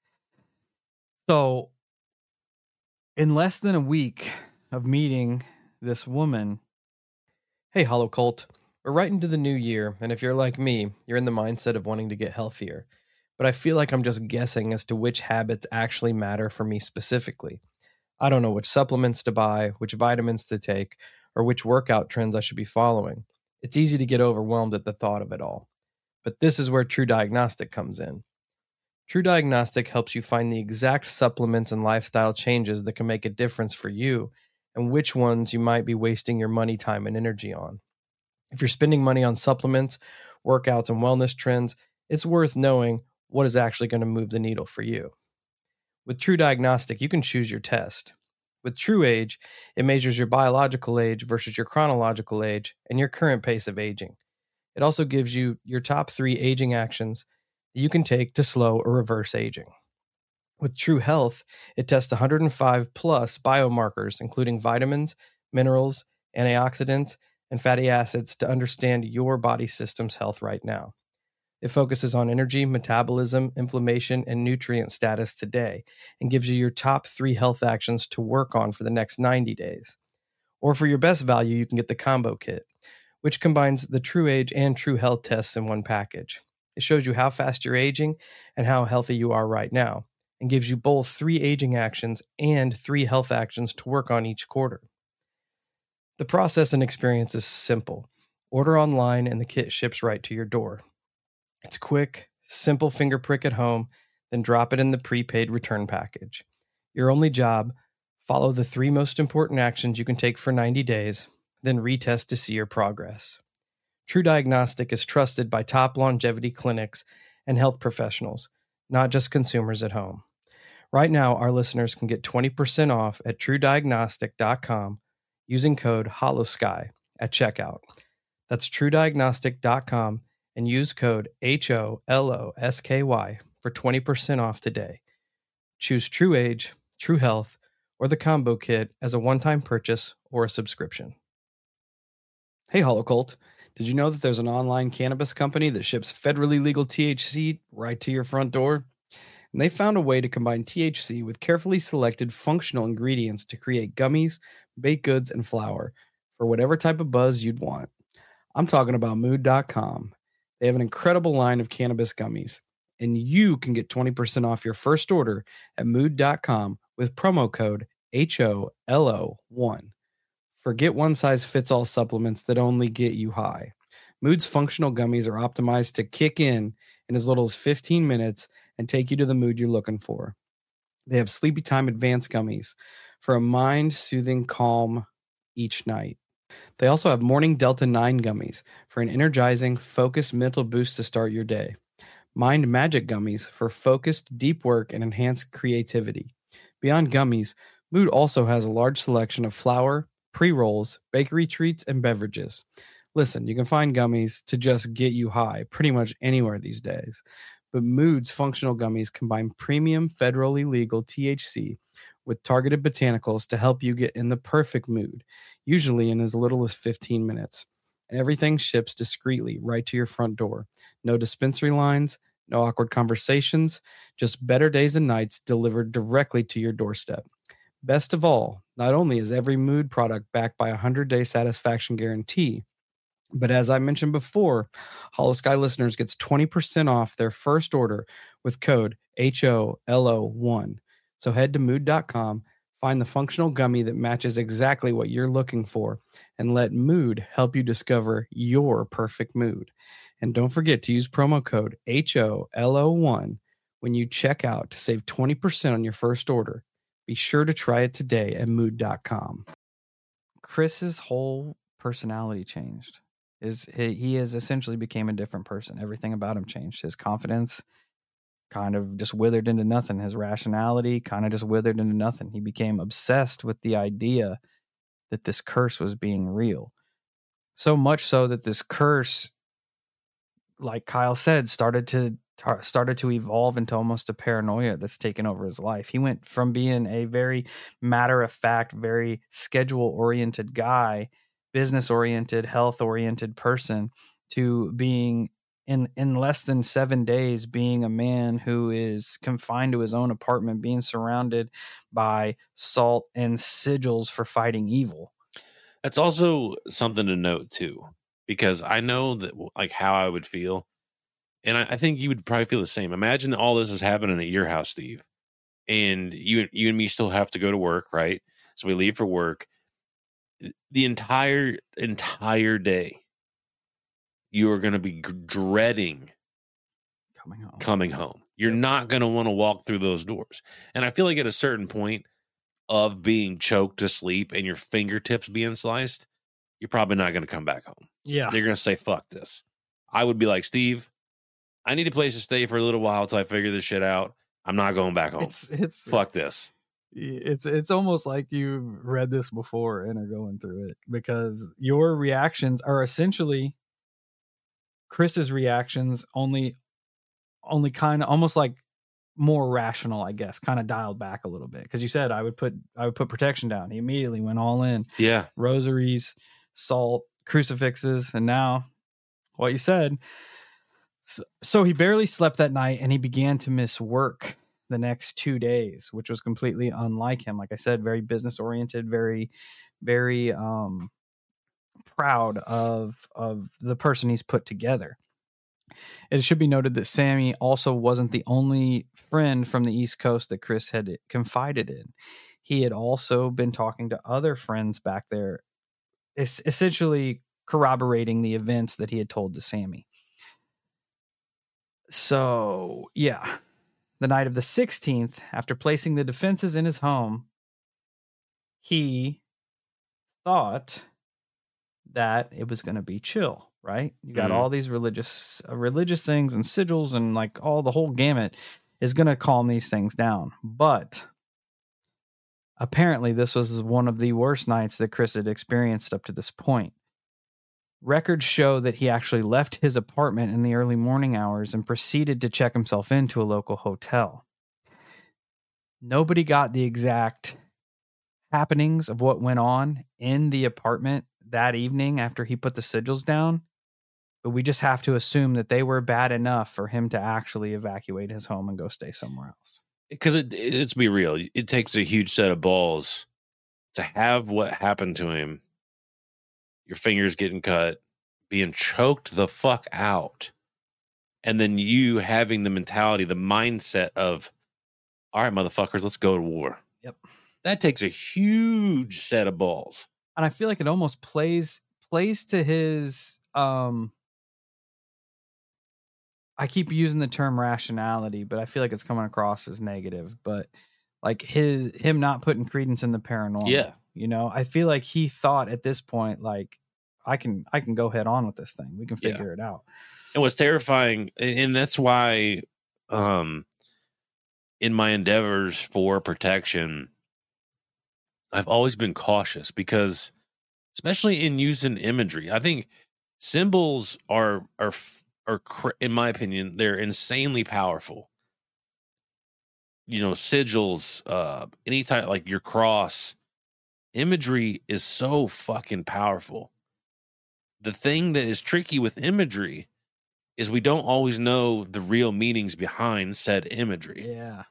A: So, in less than a week of meeting this woman, hey, Hollow Cult,
C: We're right into the new year, and if you're like me, you're in the mindset of wanting to get healthier. But I feel like I'm just guessing as to which habits actually matter for me specifically. I don't know which supplements to buy, which vitamins to take, or which workout trends I should be following. It's easy to get overwhelmed at the thought of it all. But this is where True Diagnostic comes in. True Diagnostic helps you find the exact supplements and lifestyle changes that can make a difference for you and which ones you might be wasting your money, time, and energy on. If you're spending money on supplements, workouts, and wellness trends, it's worth knowing what is actually going to move the needle for you. With True Diagnostic, you can choose your test. With True Age, it measures your biological age versus your chronological age and your current pace of aging. It also gives you your top 3 aging actions that you can take to slow or reverse aging. With True Health, it tests 105 plus biomarkers, including vitamins, minerals, antioxidants, and fatty acids to understand your body system's health right now. It focuses on energy, metabolism, inflammation, and nutrient status today and gives you your top 3 health actions to work on for the next 90 days. Or for your best value, you can get the combo kit, which combines the True Age and True Health tests in one package. It shows you how fast you're aging and how healthy you are right now, and gives you both 3 aging actions and 3 health actions to work on each quarter. The process and experience is simple. Order online and the kit ships right to your door. It's quick, simple finger prick at home, then drop it in the prepaid return package. Your only job, follow the 3 most important actions you can take for 90 days, then retest to see your progress. True Diagnostic is trusted by top longevity clinics and health professionals, not just consumers at home. Right now, our listeners can get 20% off at TrueDiagnostic.com using code HOLLOWSKY at checkout. That's TrueDiagnostic.com and use code HOLOSKY for 20% off today. Choose True Age, True Health, or the combo kit as a one-time purchase or a subscription. Hey, HoloCult, did you know that there's an online cannabis company that ships federally legal THC right to your front door? And they found a way to combine THC with carefully selected functional ingredients to create gummies, baked goods, and flour for whatever type of buzz you'd want. I'm talking about Mood.com. They have an incredible line of cannabis gummies, and you can get 20% off your first order at Mood.com with promo code HOLO1. Forget one-size-fits-all supplements that only get you high. Mood's functional gummies are optimized to kick in as little as 15 minutes and take you to the mood you're looking for. They have Sleepy Time Advanced gummies for a mind-soothing calm each night. They also have Morning Delta 9 gummies for an energizing, focused mental boost to start your day. Mind Magic gummies for focused, deep work and enhanced creativity. Beyond gummies, Mood also has a large selection of flour, pre-rolls, bakery treats, and beverages. Listen, you can find gummies to just get you high pretty much anywhere these days. But Mood's functional gummies combine premium federally legal THC with targeted botanicals to help you get in the perfect mood, usually in as little as 15 minutes. Everything ships discreetly right to your front door. No dispensary lines, no awkward conversations, just better days and nights delivered directly to your doorstep. Best of all, not only is every Mood product backed by a 100-day satisfaction guarantee, but as I mentioned before, Hollow Sky listeners gets 20% off their first order with code HOLO1. So head to Mood.com, find the functional gummy that matches exactly what you're looking for, and let Mood help you discover your perfect mood. And don't forget to use promo code HOLO1 when you check out to save 20% on your first order. Be sure to try it today at Mood.com.
A: Chris's whole personality changed. He has essentially became a different person. Everything about him changed. His confidence kind of just withered into nothing. His rationality kind of just withered into nothing. He became obsessed with the idea that this curse was being real. So much so that this curse, like Kyle said, started to evolve into almost a paranoia that's taken over his life. He went from being a very matter-of-fact, very schedule-oriented guy, business-oriented, health-oriented person, to being in less than 7 days being a man who is confined to his own apartment, being surrounded by salt and sigils for fighting evil.
B: That's also something to note too. because I know that like how I would feel. And I think you would probably feel the same. Imagine that all this is happening at your house, Steve. And you and me still have to go to work, right? So we leave for work. The entire day, you are going to be dreading coming home. You're not going to want to walk through those doors. And I feel like at a certain point of being choked to sleep and your fingertips being sliced, you're probably not going to come back home.
A: Yeah.
B: They're going to say, fuck this. I would be like, Steve, I need a place to stay for a little while until I figure this shit out. I'm not going back home.
A: It's
B: fuck this.
A: It's almost like you read this before and are going through it, because your reactions are essentially Chris's reactions, only kind of almost like more rational, I guess, kind of dialed back a little bit. Because you said I would put protection down. He immediately went all in.
B: Yeah.
A: Rosaries, salt, crucifixes, and now what you said. So he barely slept that night, and he began to miss work the next 2 days, which was completely unlike him. Like I said, very business oriented, very, very proud of the person he's put together. It should be noted that Sammy also wasn't the only friend from the East Coast that Chris had confided in. He had also been talking to other friends back there, essentially corroborating the events that he had told to Sammy. So, yeah, the night of the 16th, after placing the defenses in his home, he thought that it was going to be chill, right? You got all these religious things and sigils and like all the whole gamut is going to calm these things down. But apparently this was one of the worst nights that Chris had experienced up to this point. Records show that he actually left his apartment in the early morning hours and proceeded to check himself into a local hotel. Nobody got the exact happenings of what went on in the apartment that evening after he put the sigils down, but we just have to assume that they were bad enough for him to actually evacuate his home and go stay somewhere else.
B: Because let's be real, it takes a huge set of balls to have what happened to him. Your fingers getting cut, being choked the fuck out, and then you having the mentality, the mindset of, all right, motherfuckers, let's go to war.
A: Yep.
B: That takes a huge set of balls.
A: And I feel like it almost plays to his, I keep using the term rationality, but I feel like it's coming across as negative, but like him not putting credence in the paranormal.
B: Yeah.
A: You know, I feel like he thought at this point, like, I can go head on with this thing. We can figure it out.
B: And what's terrifying, and that's why in my endeavors for protection, I've always been cautious, because especially in using imagery, I think symbols are in my opinion, they're insanely powerful. You know, sigils, any type, like your cross, imagery is so fucking powerful. The thing that is tricky with imagery is we don't always know the real meanings behind said imagery.
A: Yeah.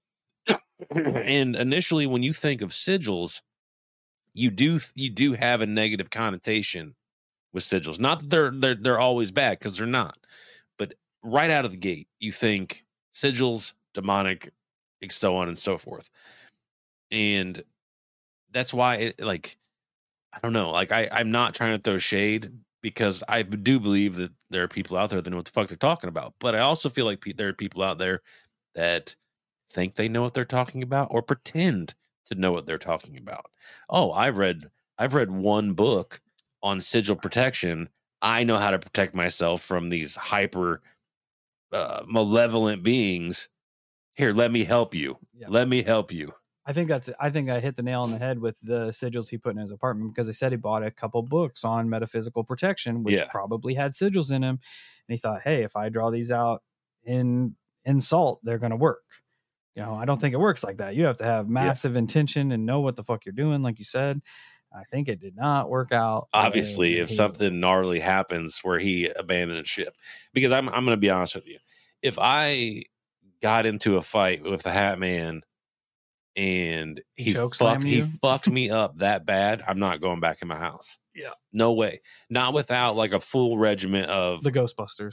B: And initially, when you think of sigils, you do have a negative connotation with sigils. Not that they're always bad, because they're not. But right out of the gate, you think sigils, demonic, so on and so forth. And that's why I don't know. Like I'm not trying to throw shade, because I do believe that there are people out there that know what the fuck they're talking about. But I also feel like there are people out there that think they know what they're talking about, or pretend to know what they're talking about. Oh, I've read one book on sigil protection. I know how to protect myself from these hyper malevolent beings. Here, let me help you. Yeah. Let me help you.
A: I think I hit the nail on the head with the sigils he put in his apartment, because he said he bought a couple books on metaphysical protection, which probably had sigils in them. And he thought, hey, if I draw these out in salt, they're going to work. You know, I don't think it works like that. You have to have massive intention and know what the fuck you're doing, like you said. I think it did not work out.
B: Obviously, if something gnarly happens where he abandoned ship, because I'm going to be honest with you. If I got into a fight with the Hat Man and he fucked me up that bad, I'm not going back in my house.
A: Yeah.
B: No way. Not without like a full regiment of
A: The Ghostbusters.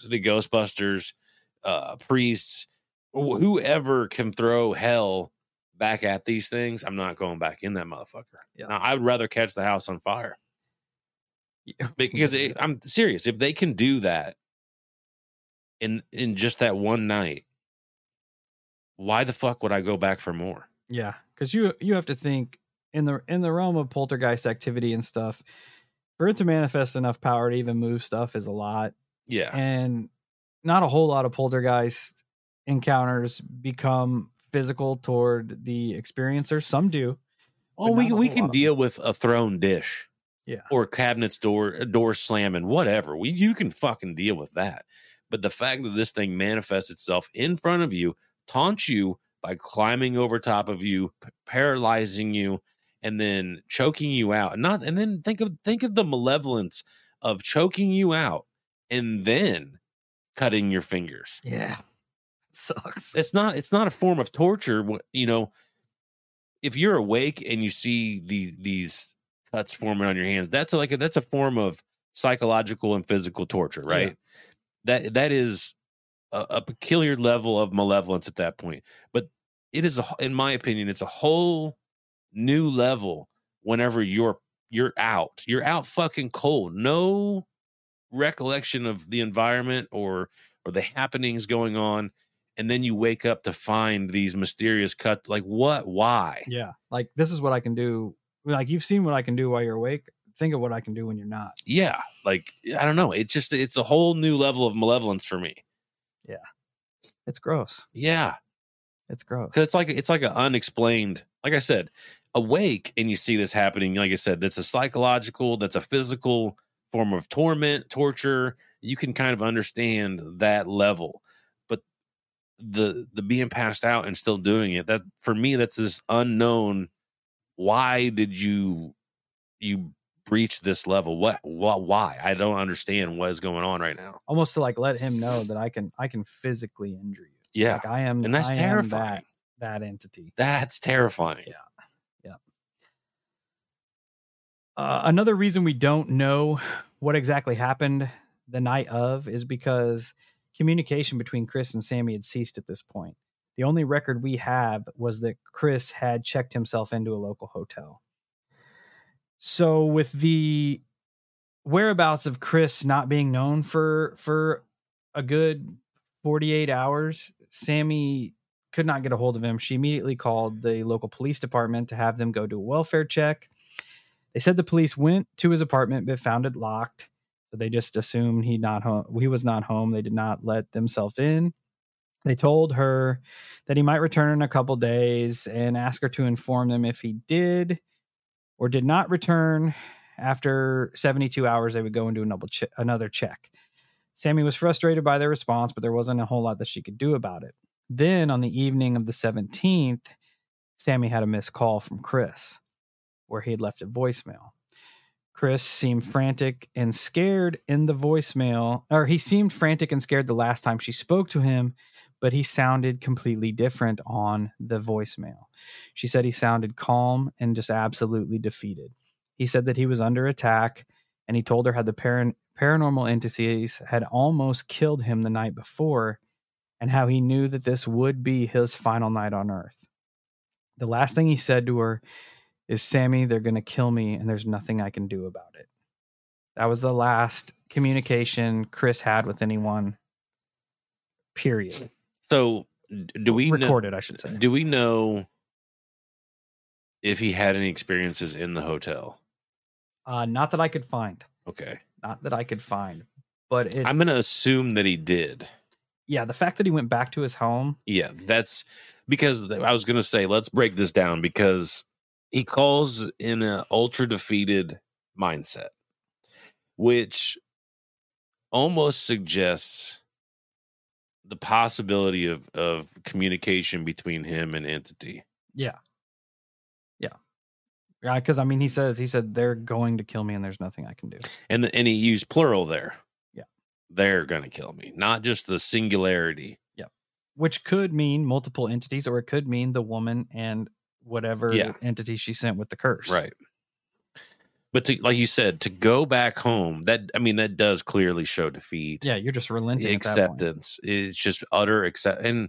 B: Priests, whoever can throw hell back at these things. I'm not going back in that motherfucker.
A: Yeah.
B: Now, I would rather catch the house on fire.
A: Yeah.
B: Because I'm serious. If they can do that in just that one night, why the fuck would I go back for more?
A: Yeah, because you have to think in the realm of poltergeist activity and stuff, for it to manifest enough power to even move stuff is a lot.
B: Yeah.
A: And not a whole lot of poltergeist encounters become physical toward the experiencer. Some do.
B: Oh,
A: but not a
B: we
A: whole
B: can
A: lot of
B: deal with a thrown dish.
A: Yeah.
B: Or cabinet's door slamming, whatever. You can fucking deal with that. But the fact that this thing manifests itself in front of you, taunts you by climbing over top of you, paralyzing you, and then choking you out. And then think of the malevolence of choking you out and then cutting your fingers.
A: Yeah. It sucks.
B: It's not a form of torture. You know, if you're awake and you see these cuts forming on your hands, that's a form of psychological and physical torture, right? Yeah. That is a peculiar level of malevolence at that point. But it is, in my opinion, it's a whole new level whenever you're out fucking cold, no recollection of the environment or the happenings going on, and then you wake up to find these mysterious cuts. Like, what? Why?
A: Yeah, like this is what I can do. Like, you've seen what I can do while you're awake. Think of what I can do when you're not.
B: Yeah, like, I don't know. It's a whole new level of malevolence for me.
A: Yeah, it's gross.
B: Yeah,
A: it's gross.
B: Because it's like an unexplained. Like I said, awake and you see this happening. Like I said, that's a psychological, that's a physical form of torment, torture. You can kind of understand that level, but the being passed out and still doing it, that for me, that's this unknown. Why did you breach this level? What? Why? I don't understand what is going on right now.
A: Almost to like let him know that I can physically injure you.
B: Yeah,
A: like I am,
B: and that's terrifying.
A: That entity.
B: That's terrifying.
A: Yeah. Another reason we don't know what exactly happened the night of is because communication between Chris and Sammy had ceased at this point. The only record we have was that Chris had checked himself into a local hotel. So with the whereabouts of Chris not being known for a good 48 hours, Sammy could not get a hold of him. She immediately called the local police department to have them go do a welfare check. They said the police went to his apartment but found it locked. So they just assumed he was not home. They did not let themselves in. They told her that he might return in a couple days and asked her to inform them if he did or did not return. After 72 hours, they would go and do another check. Sammy was frustrated by their response, but there wasn't a whole lot that she could do about it. Then on the evening of the 17th, Sammy had a missed call from Chris, where he had left a voicemail. Chris seemed frantic and scared in the voicemail, or he seemed frantic and scared the last time she spoke to him, but he sounded completely different on the voicemail. She said he sounded calm and just absolutely defeated. He said that he was under attack, and he told her how the paranormal entities had almost killed him the night before, and how he knew that this would be his final night on Earth. The last thing he said to her is, "Sammy, they're going to kill me, and there's nothing I can do about it." That was the last communication Chris had with anyone, period.
B: So do we
A: recorded, I should say.
B: Do we know if he had any experiences in the hotel?
A: Not that I could find.
B: Okay.
A: Not that I could find. But
B: I'm going to assume that he did.
A: Yeah, the fact that he went back to his home.
B: Yeah, that's because I was going to say, let's break this down, because he calls in an ultra defeated mindset, which almost suggests the possibility of communication between him and entity.
A: Yeah. Yeah, because I mean, he said they're going to kill me and there's nothing I can do.
B: And he used plural there.
A: Yeah.
B: They're going to kill me, not just the singularity.
A: Yeah. Which could mean multiple entities, or it could mean the woman and whatever entity she sent with the curse.
B: Right. But like you said, to go back home, that does clearly show defeat.
A: Yeah, you're just relenting.
B: Acceptance. It's just utter accept. And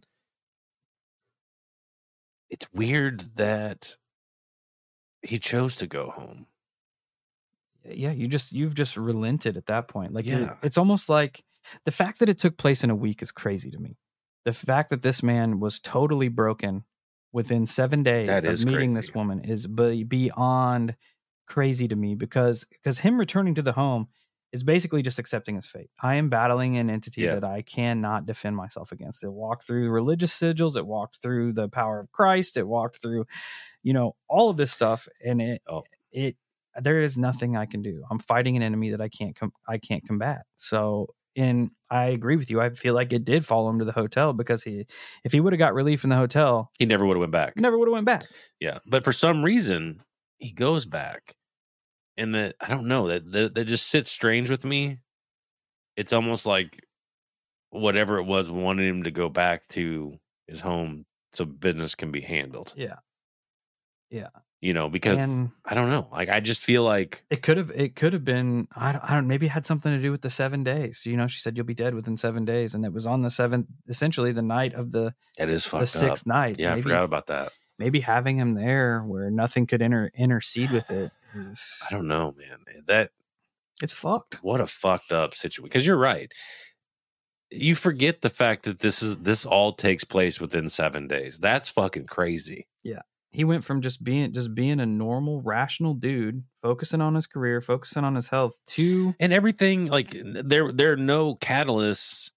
B: it's weird that he chose to go home.
A: Yeah, you've just relented at that point. Like,
B: Yeah.
A: it's almost like the fact that it took place in a week is crazy to me. The fact that this man was totally broken within 7 days of meeting this woman is beyond crazy to me, because him returning to the home is basically just accepting his fate. I am battling an entity that I cannot defend myself against. It walked through religious sigils. It walked through the power of Christ. It walked through, all of this stuff. And there is nothing I can do. I'm fighting an enemy that I can't combat. So, and I agree with you. I feel like it did follow him to the hotel, because if he would have got relief in the hotel,
B: he never would have went back. Yeah. But for some reason, he goes back. And that, I don't know, that just sits strange with me. It's almost like whatever it was wanted him to go back to his home so business can be handled.
A: Yeah.
B: Because I don't know. Like, I just feel like
A: it could have been, I don't, maybe it had something to do with the 7 days. She said you'll be dead within 7 days. And it was on the 7th, essentially the night of the 6th night.
B: Yeah, I forgot about that.
A: Maybe having him there where nothing could intercede with it is,
B: I don't know, man.
A: It's fucked.
B: What a fucked up situation. Because you're right. You forget the fact that this all takes place within 7 days. That's fucking crazy.
A: Yeah. He went from just being a normal, rational dude, focusing on his career, focusing on his health, to
B: and everything. Like, there are no catalysts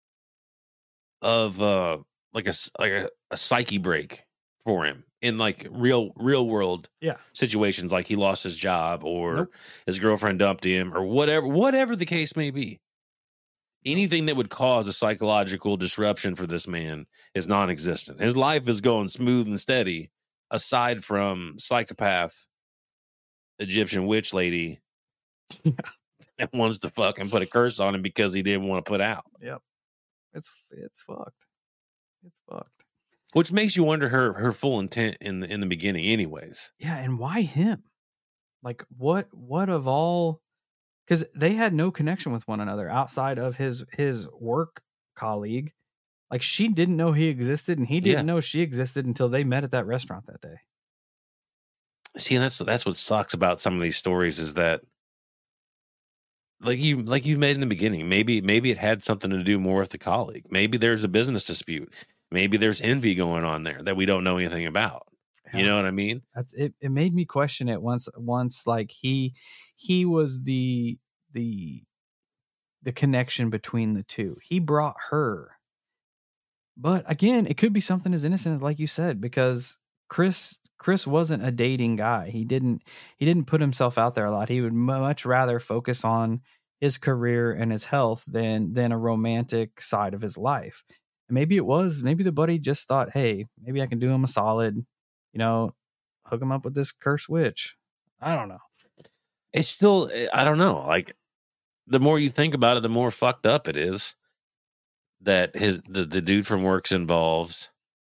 B: of like a psyche break for him in like real world situations. Like, he lost his job, or his girlfriend dumped him, or whatever the case may be. Anything that would cause a psychological disruption for this man is non-existent. His life is going smooth and steady, aside from psychopath Egyptian witch lady that wants to fucking put a curse on him because he didn't want to put out.
A: Yep. It's fucked. It's fucked.
B: Which makes you wonder her full intent in the beginning anyways.
A: Yeah, and why him? Like, what of all, because they had no connection with one another outside of his work colleague. Like, she didn't know he existed, and he didn't know she existed until they met at that restaurant that day.
B: See, and that's what sucks about some of these stories, is that, like you made in the beginning, maybe it had something to do more with the colleague. Maybe there's a business dispute. Maybe there's envy going on there that we don't know anything about. You know what I mean?
A: That's it. It made me question it once. Like, he was the connection between the two. He brought her. But again, it could be something as innocent as, like you said, because Chris wasn't a dating guy. He didn't put himself out there a lot. He would much rather focus on his career and his health than a romantic side of his life. And maybe the buddy just thought, hey, maybe I can do him a solid, hook him up with this cursed witch. I don't know.
B: It's still, I don't know. Like, the more you think about it, the more fucked up it is that the dude from work's involved.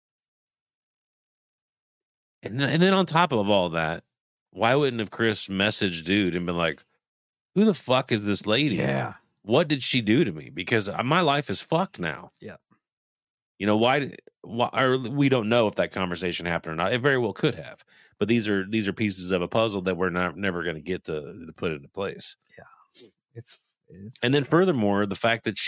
B: And then on top of all that, why wouldn't have Chris messaged dude and been like, who the fuck is this lady?
A: Yeah.
B: What did she do to me? Because my life is fucked now.
A: Yeah.
B: Why or we don't know if that conversation happened or not. It very well could have. But these are pieces of a puzzle that we're never going to get to put into place.
A: Yeah. It's
B: and then furthermore, the fact that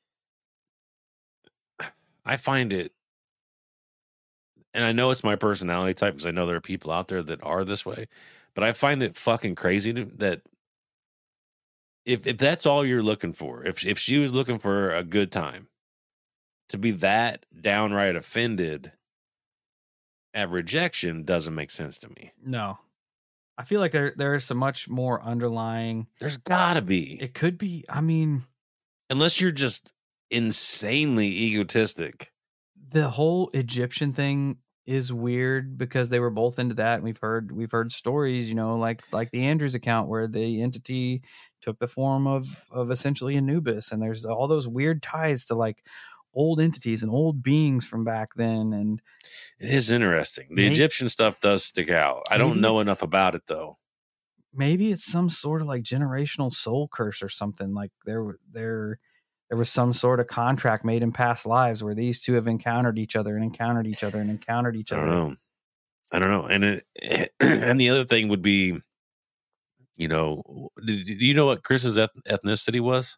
B: I find it, and I know it's my personality type because I know there are people out there that are this way, but I find it fucking crazy that if that's all you're looking for, if she was looking for a good time, to be that downright offended at rejection doesn't make sense to me.
A: No. I feel like there is so much more underlying.
B: There's gotta be.
A: It could be. I mean,
B: unless you're just insanely egotistic.
A: The whole Egyptian thing is weird because they were both into that, and we've heard stories, like the Andrews account where the entity took the form of essentially Anubis, and there's all those weird ties to like old entities and old beings from back then. And
B: it is interesting. The Egyptian stuff does stick out. I don't know enough about it though.
A: maybe it's some sort of like generational soul curse or something. Like there was some sort of contract made in past lives where these two have encountered each other and encountered each other and encountered each
B: I
A: other.
B: don't know. And and the other thing would be, do you know what Chris's ethnicity was?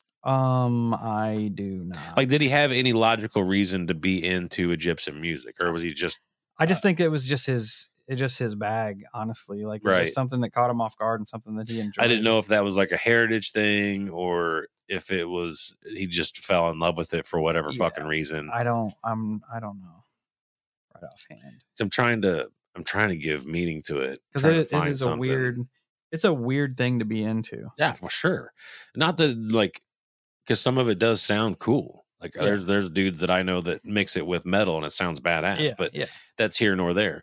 A: I do not.
B: Like, did he have any logical reason to be into Egyptian music, or was he just?
A: I just think it was just his bag, honestly. Like, it was
B: Right.
A: just something that caught him off guard and something that he enjoyed.
B: I didn't know if that was like a heritage thing or if it was he just fell in love with it for whatever fucking reason.
A: I don't know right offhand.
B: So I'm trying to give meaning to it
A: because it is it's a weird thing to be into.
B: Yeah, for sure. Not that like, because some of it does sound cool. Like there's dudes that I know that mix it with metal and it sounds badass, but that's here nor there.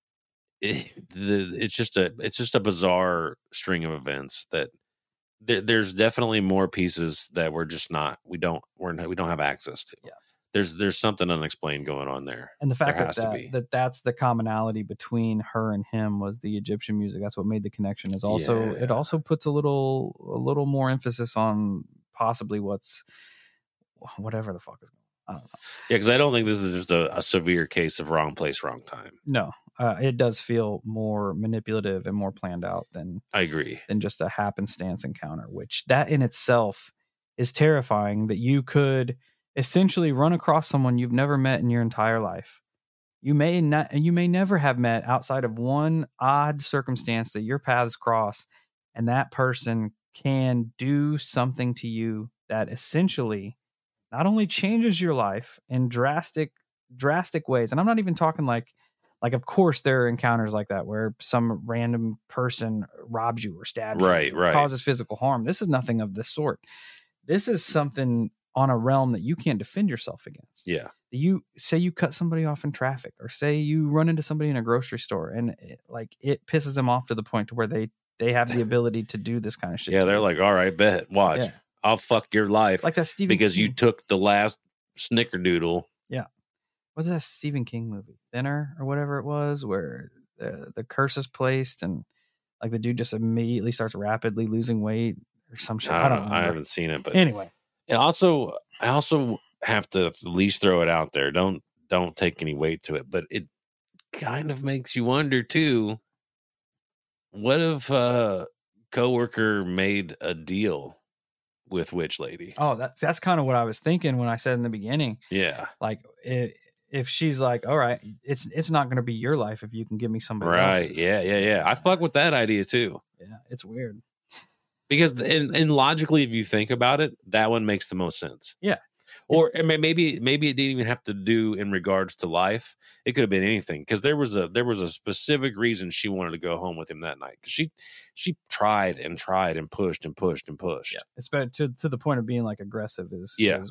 B: It's just a bizarre string of events that there's definitely more pieces that we don't have access to. Yeah. There's something unexplained going on there.
A: And the fact that's the commonality between her and him was the Egyptian music. That's what made the connection. Is also it also puts a little more emphasis on possibly whatever the fuck is going on. I don't know.
B: Yeah, because I don't think this is just a severe case of wrong place, wrong time.
A: No, it does feel more manipulative and more planned out than
B: I agree
A: than just a happenstance encounter, which that in itself is terrifying. That you could essentially run across someone you've never met in your entire life. You may never have met outside of one odd circumstance that your paths cross, and that person can do something to you that essentially not only changes your life in drastic ways. And I'm not even talking like of course there are encounters like that where some random person robs you or stabs you or causes physical harm. This is nothing of this sort. This is something on a realm that you can't defend yourself against.
B: Yeah.
A: You say you cut somebody off in traffic, or say you run into somebody in a grocery store, and it pisses them off to the point to where they have the ability to do this kind of shit.
B: Yeah, they're like, all right, bet, watch. Yeah. I'll fuck your life.
A: Like that Stephen
B: because King. You took the last snickerdoodle.
A: Yeah. What's that Stephen King movie? Thinner or whatever it was, where the curse is placed and like the dude just immediately starts rapidly losing weight or some shit. I don't know.
B: I haven't seen it, but
A: anyway.
B: And also, I also have to at least throw it out there. Don't take any weight to it, but it kind of makes you wonder too. What if a coworker made a deal with Witch Lady?
A: Oh, that's kind of what I was thinking when I said in the beginning.
B: Yeah,
A: like if she's like, all right, it's not going to be your life if you can give me somebody else's.
B: Yeah. I fuck with that idea too.
A: Yeah, it's weird.
B: Because and logically, if you think about it, that one makes the most sense.
A: Yeah.
B: Or maybe it didn't even have to do in regards to life. It could have been anything. Because there was a specific reason she wanted to go home with him that night. Because she tried and pushed and pushed and pushed.
A: Yeah. It's to the point of being like aggressive is weird.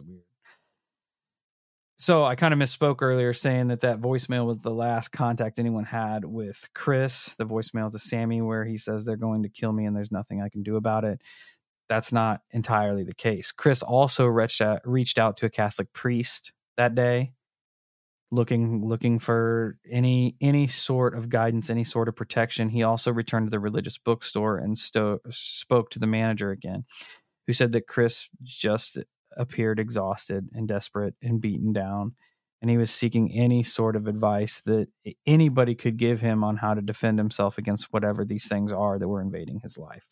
A: So I kind of misspoke earlier saying that voicemail was the last contact anyone had with Chris, the voicemail to Sammy where he says they're going to kill me and there's nothing I can do about it. That's not entirely the case. Chris also reached out to a Catholic priest that day looking for any sort of guidance, any sort of protection. He also returned to the religious bookstore and spoke to the manager again, who said that Chris just appeared exhausted and desperate and beaten down, and he was seeking any sort of advice that anybody could give him on how to defend himself against whatever these things are that were invading his life.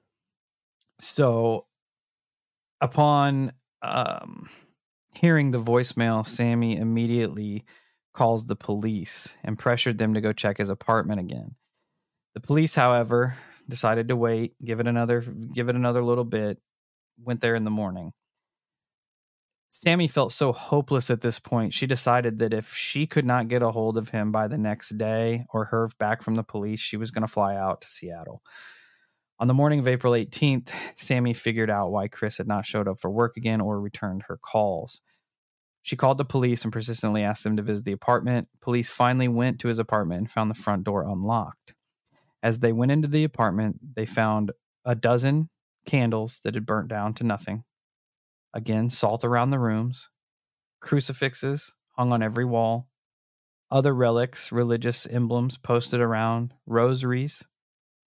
A: So upon hearing the voicemail, Sammy immediately calls the police and pressured them to go check his apartment again. The police, however, decided to wait, give it another little bit, went there in the morning. Sammy felt so hopeless at this point, she decided that if she could not get a hold of him by the next day or heard back from the police, she was going to fly out to Seattle. On the morning of April 18th, Sammy figured out why Chris had not showed up for work again or returned her calls. She called the police and persistently asked them to visit the apartment. Police finally went to his apartment and found the front door unlocked. As they went into the apartment, they found a dozen candles that had burnt down to nothing. Again, salt around the rooms, crucifixes hung on every wall, other relics, religious emblems posted around, rosaries,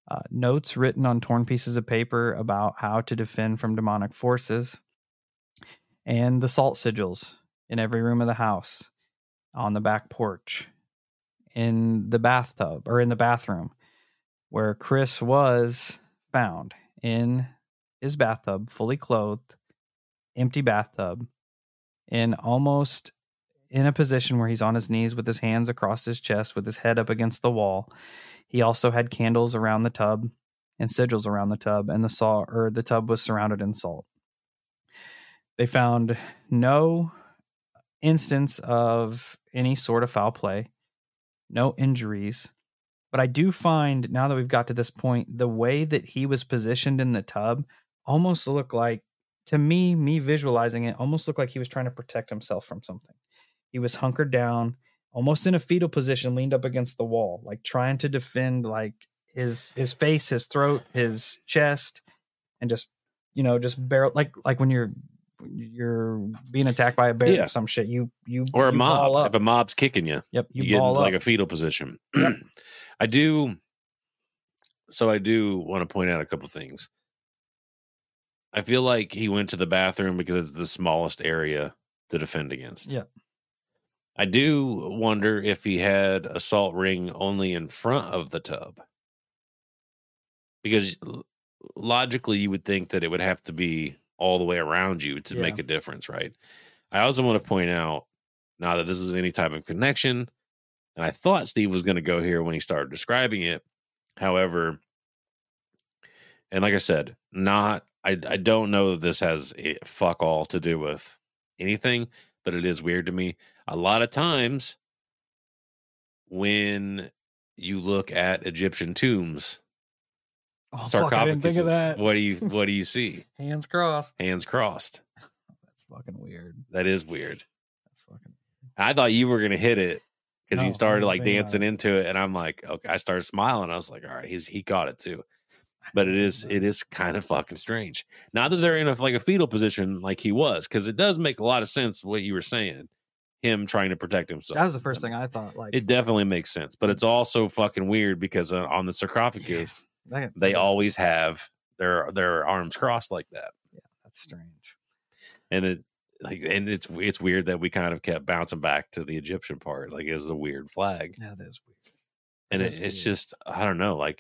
A: notes written on torn pieces of paper about how to defend from demonic forces, and the salt sigils in every room of the house, on the back porch, in the bathtub, or in the bathroom where Chris was found, in his bathtub, fully clothed, empty bathtub, in a position where he's on his knees with his hands across his chest with his head up against the wall. He also had candles around the tub and sigils around the tub, and the tub was surrounded in salt. They found no instance of any sort of foul play, no injuries. But I do find, now that we've got to this point, the way that he was positioned in the tub almost looked like, to me visualizing it, almost looked like he was trying to protect himself from something. He was hunkered down, almost in a fetal position, leaned up against the wall, like trying to defend like his face, his throat, his chest, and just barrel, like when you're being attacked by a bear or some shit. You
B: or a
A: you
B: mob.
A: ball up.
B: If a mob's kicking you,
A: Yep,
B: you get in like a fetal position.
A: Yep.
B: I do want to point out a couple things. I feel like he went to the bathroom because it's the smallest area to defend against.
A: Yeah.
B: I do wonder if he had a salt ring only in front of the tub. Because logically, you would think that it would have to be all the way around you to make a difference, right? I also want to point out, now that this is any type of connection, and I thought Steve was going to go here when he started describing it. However, and like I said, I don't know that this has fuck all to do with anything, but it is weird to me. A lot of times when you look at Egyptian tombs, sarcophaguses,
A: I didn't think of that.
B: What do you see?
A: Hands crossed.
B: Hands crossed.
A: That's fucking weird.
B: That is weird.
A: That's fucking weird.
B: I thought you were going to hit it because you started like dancing
A: it.
B: into it, and I'm like, okay. I started smiling. I was like, all right, he got it too. But it is kind of fucking strange. Not that they're in a fetal position like he was, because it does make a lot of sense what you were saying. Him trying to protect himself.
A: That was the first thing I thought. Like,
B: it definitely makes sense, but it's also fucking weird because on the sarcophagus, they always have their arms crossed like that.
A: Yeah, that's strange.
B: And it's weird that we kind of kept bouncing back to the Egyptian part. Like, it was a weird flag.
A: Yeah, it is weird.
B: And it's just, I don't know. Like,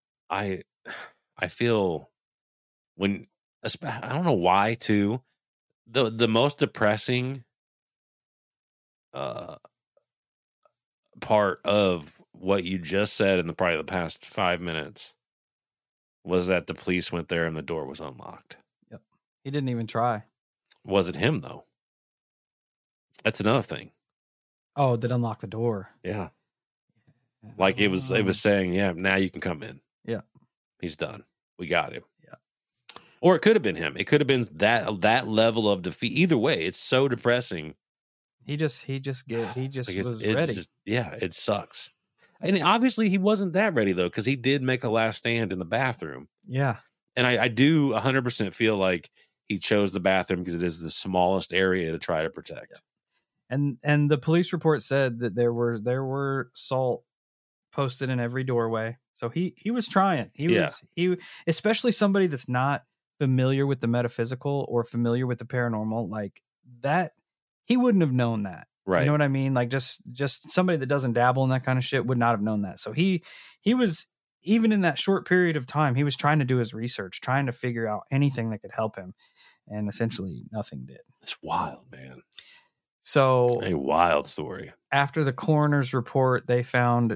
B: I feel I don't know why too. The most depressing part of what you just said in probably the past 5 minutes was that the police went there and the door was unlocked.
A: Yep. He didn't even try.
B: Was it him though? That's another thing.
A: Oh, that unlocked the door.
B: Yeah. Like it was saying, yeah, now you can come in.
A: Yeah.
B: He's done. We got him.
A: Yeah.
B: Or it could have been him. It could have been that level of defeat. Either way, it's so depressing.
A: He just was ready.
B: It sucks. And obviously he wasn't that ready though, because he did make a last stand in the bathroom.
A: Yeah.
B: And I do 100% feel like he chose the bathroom because it is the smallest area to try to protect.
A: Yeah. And the police report said that there were salt posted in every doorway. So he was trying. He especially somebody that's not familiar with the metaphysical or familiar with the paranormal, like that, he wouldn't have known that.
B: Right.
A: You know what I mean? Like just somebody that doesn't dabble in that kind of shit would not have known that. So he was, even in that short period of time, he was trying to do his research, trying to figure out anything that could help him. And essentially nothing did.
B: It's wild, man.
A: So
B: a wild story.
A: After the coroner's report, they found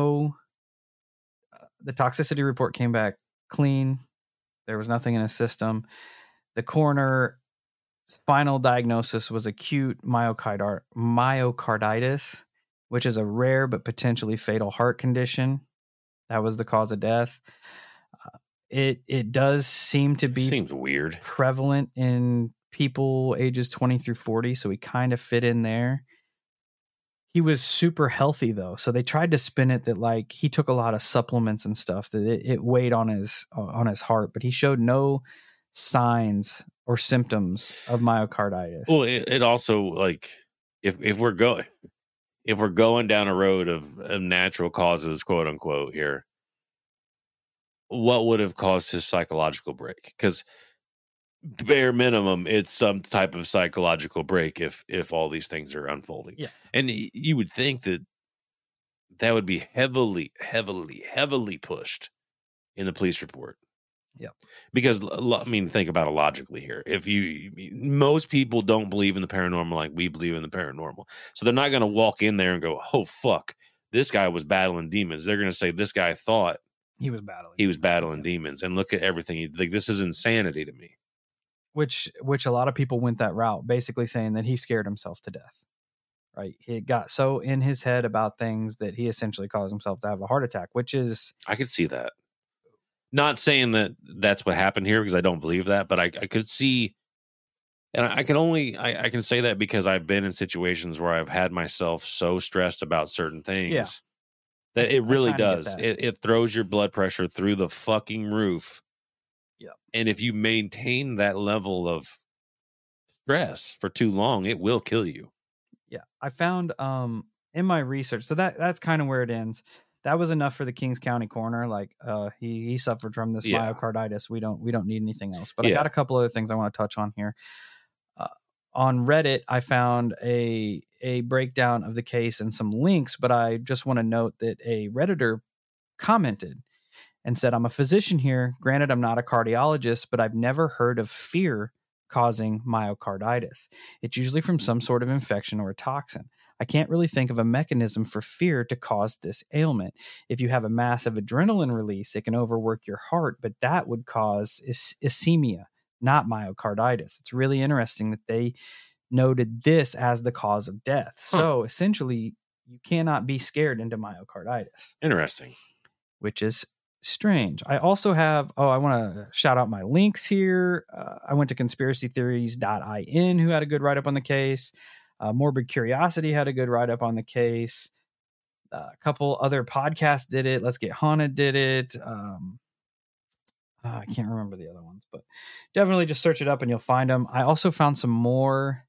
A: the toxicity report came back clean. There was nothing in his system. The coroner's final diagnosis was acute myocarditis, which is a rare but potentially fatal heart condition. That was the cause of death. It does seem to be
B: seems weird,
A: prevalent in people ages 20 through 40, so he kind of fit in there. He was super healthy though, so they tried to spin it that like he took a lot of supplements and stuff, that it weighed on his heart, but he showed no signs or symptoms of myocarditis.
B: Well, it also, like, if we're going down a road of natural causes, quote unquote, here, what would have caused his psychological break? Because bare minimum, it's some type of psychological break if all these things are unfolding.
A: Yeah.
B: And you would think that would be heavily pushed in the police report.
A: Yep.
B: Because I mean, think about it logically here. If most people don't believe in the paranormal like we believe in the paranormal, so they're not going to walk in there and go, "Oh fuck, this guy was battling demons." They're going to say, "This guy thought
A: he was battling
B: demons," and look at everything. Like, this is insanity to me.
A: Which a lot of people went that route, basically saying that he scared himself to death. Right? He got so in his head about things that he essentially caused himself to have a heart attack, which is,
B: I could see that. Not saying that that's what happened here, because I don't believe that, but I could see, and I can say that because I've been in situations where I've had myself so stressed about certain things that it really does. It throws your blood pressure through the fucking roof.
A: Yeah.
B: And if you maintain that level of stress for too long, it will kill you.
A: Yeah. I found in my research, so that's kind of where it ends. That was enough for the Kings County coroner. Like, he suffered from this myocarditis. We don't need anything else. But I got a couple other things I want to touch on here. On Reddit, I found a breakdown of the case and some links, but I just want to note that a Redditor commented and said, "I'm a physician here. Granted, I'm not a cardiologist, but I've never heard of fear causing myocarditis. It's usually from some sort of infection or a toxin. I can't really think of a mechanism for fear to cause this ailment. If you have a massive adrenaline release, it can overwork your heart, but that would cause ischemia, not myocarditis." It's really interesting that they noted this as the cause of death. So essentially, you cannot be scared into myocarditis.
B: Interesting.
A: Which is strange. I also have, I want to shout out my links here. I went to conspiracytheories.in, who had a good write-up on the case. Morbid Curiosity had a good write-up on the case. A couple other podcasts did it. Let's Get Haunted did it. I can't remember the other ones, but definitely just search it up and you'll find them. I also found some more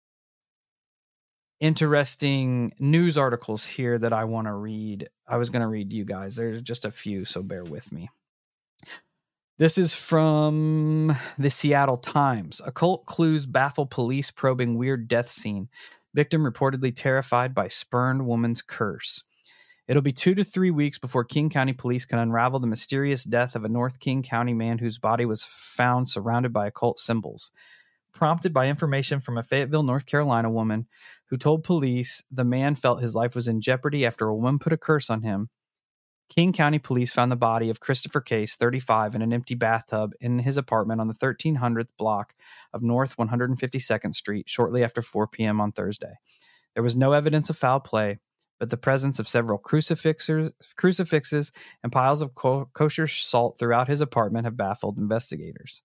A: interesting news articles here that I want to read. I was going to read you guys. There's just a few, so bear with me. This is from the Seattle Times. Occult clues baffle police probing weird death scene. Victim reportedly terrified by spurned woman's curse. It'll be 2 to 3 weeks before King County police can unravel the mysterious death of a North King County man whose body was found surrounded by occult symbols. Prompted by information from a Fayetteville, North Carolina woman who told police the man felt his life was in jeopardy after a woman put a curse on him, King County police found the body of Christopher Case, 35, in an empty bathtub in his apartment on the 1300th block of North 152nd Street shortly after 4 p.m. on Thursday. There was no evidence of foul play, but the presence of several crucifixes and piles of kosher salt throughout his apartment have baffled investigators.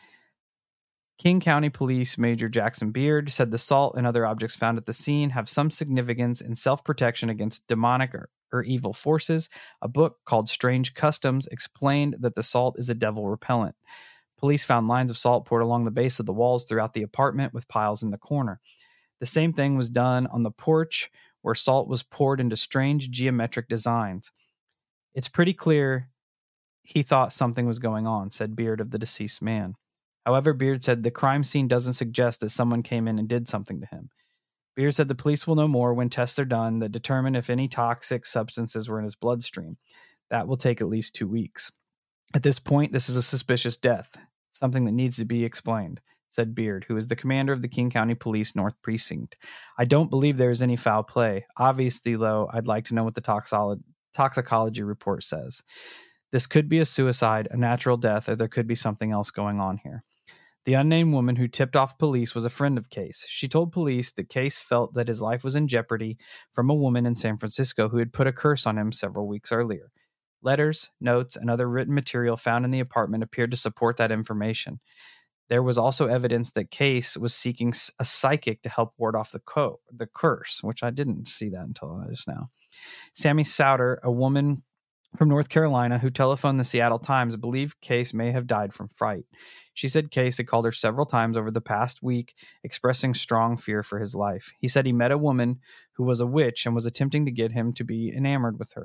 A: King County Police Major Jackson Beard said the salt and other objects found at the scene have some significance in self-protection against demonic or evil forces. A book called Strange Customs explained that the salt is a devil repellent. Police found lines of salt poured along the base of the walls throughout the apartment with piles in the corner. The same thing was done on the porch where salt was poured into strange geometric designs. It's pretty clear he thought something was going on, said Beard of the deceased man. However, Beard said the crime scene doesn't suggest that someone came in and did something to him. Beard said the police will know more when tests are done that determine if any toxic substances were in his bloodstream. That will take at least 2 weeks. At this point, this is a suspicious death, something that needs to be explained, said Beard, who is the commander of the King County Police North Precinct. I don't believe there is any foul play. Obviously, though, I'd like to know what the toxicology report says. This could be a suicide, a natural death, or there could be something else going on here. The unnamed woman who tipped off police was a friend of Case. She told police that Case felt that his life was in jeopardy from a woman in San Francisco who had put a curse on him several weeks earlier. Letters, notes, and other written material found in the apartment appeared to support that information. There was also evidence that Case was seeking a psychic to help ward off the curse, which I didn't see that until just now. Sammy Souter, a woman from North Carolina who telephoned the Seattle Times, believed Case may have died from fright. She said Case had called her several times over the past week, expressing strong fear for his life. He said he met a woman who was a witch and was attempting to get him to be enamored with her.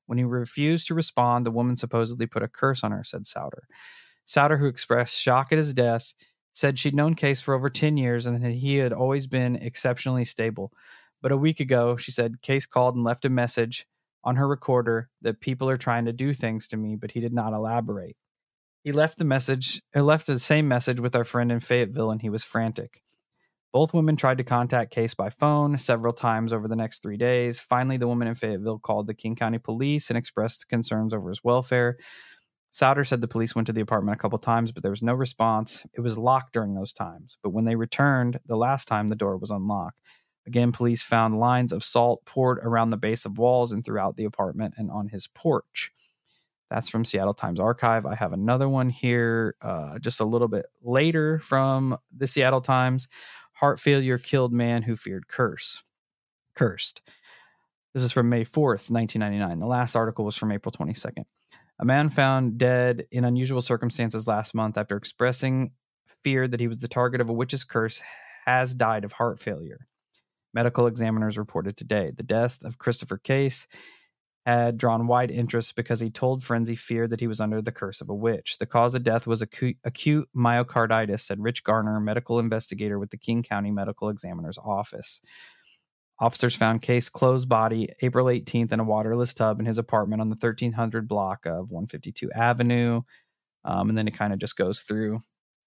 A: When he refused to respond, the woman supposedly put a curse on her, said Souter. Souter, who expressed shock at his death, said she'd known Case for over 10 years and that he had always been exceptionally stable. But a week ago, she said, Case called and left a message on her recorder that people are trying to do things to me, but he did not elaborate. He left the same message with our friend in Fayetteville, and he was frantic. Both women tried to contact Case by phone several times over the next 3 days. Finally, the woman in Fayetteville called the King County Police and expressed concerns over his welfare. Souter said the police went to the apartment a couple times, but there was no response. It was locked during those times. But when they returned the last time, the door was unlocked. Again, police found lines of salt poured around the base of walls and throughout the apartment and on his porch. That's from Seattle Times Archive. I have another one here just a little bit later from the Seattle Times. Heart failure killed man who feared cursed. This is from May 4th, 1999. The last article was from April 22nd. A man found dead in unusual circumstances last month after expressing fear that he was the target of a witch's curse has died of heart failure. Medical examiners reported today. The death of Christopher Case had drawn wide interest because he told friends he feared that he was under the curse of a witch. The cause of death was acute myocarditis, said Rich Garner, medical investigator with the King County Medical Examiner's Office. Officers found Case closed body April 18th in a waterless tub in his apartment on the 1300 block of 152 Avenue. And then it kind of just goes through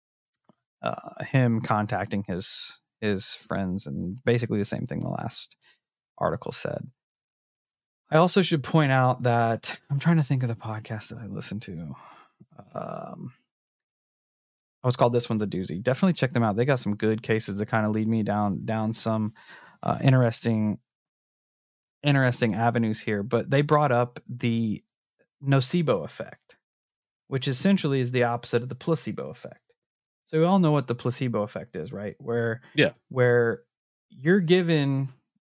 A: him contacting his friends, and basically the same thing the last article said. I also should point out that I'm trying to think of the podcast that I listened to. It's called This One's a Doozy. Definitely check them out. They got some good cases that kind of lead me down some interesting avenues here. But they brought up the nocebo effect, which essentially is the opposite of the placebo effect. So we all know what the placebo effect is, right? Where you're given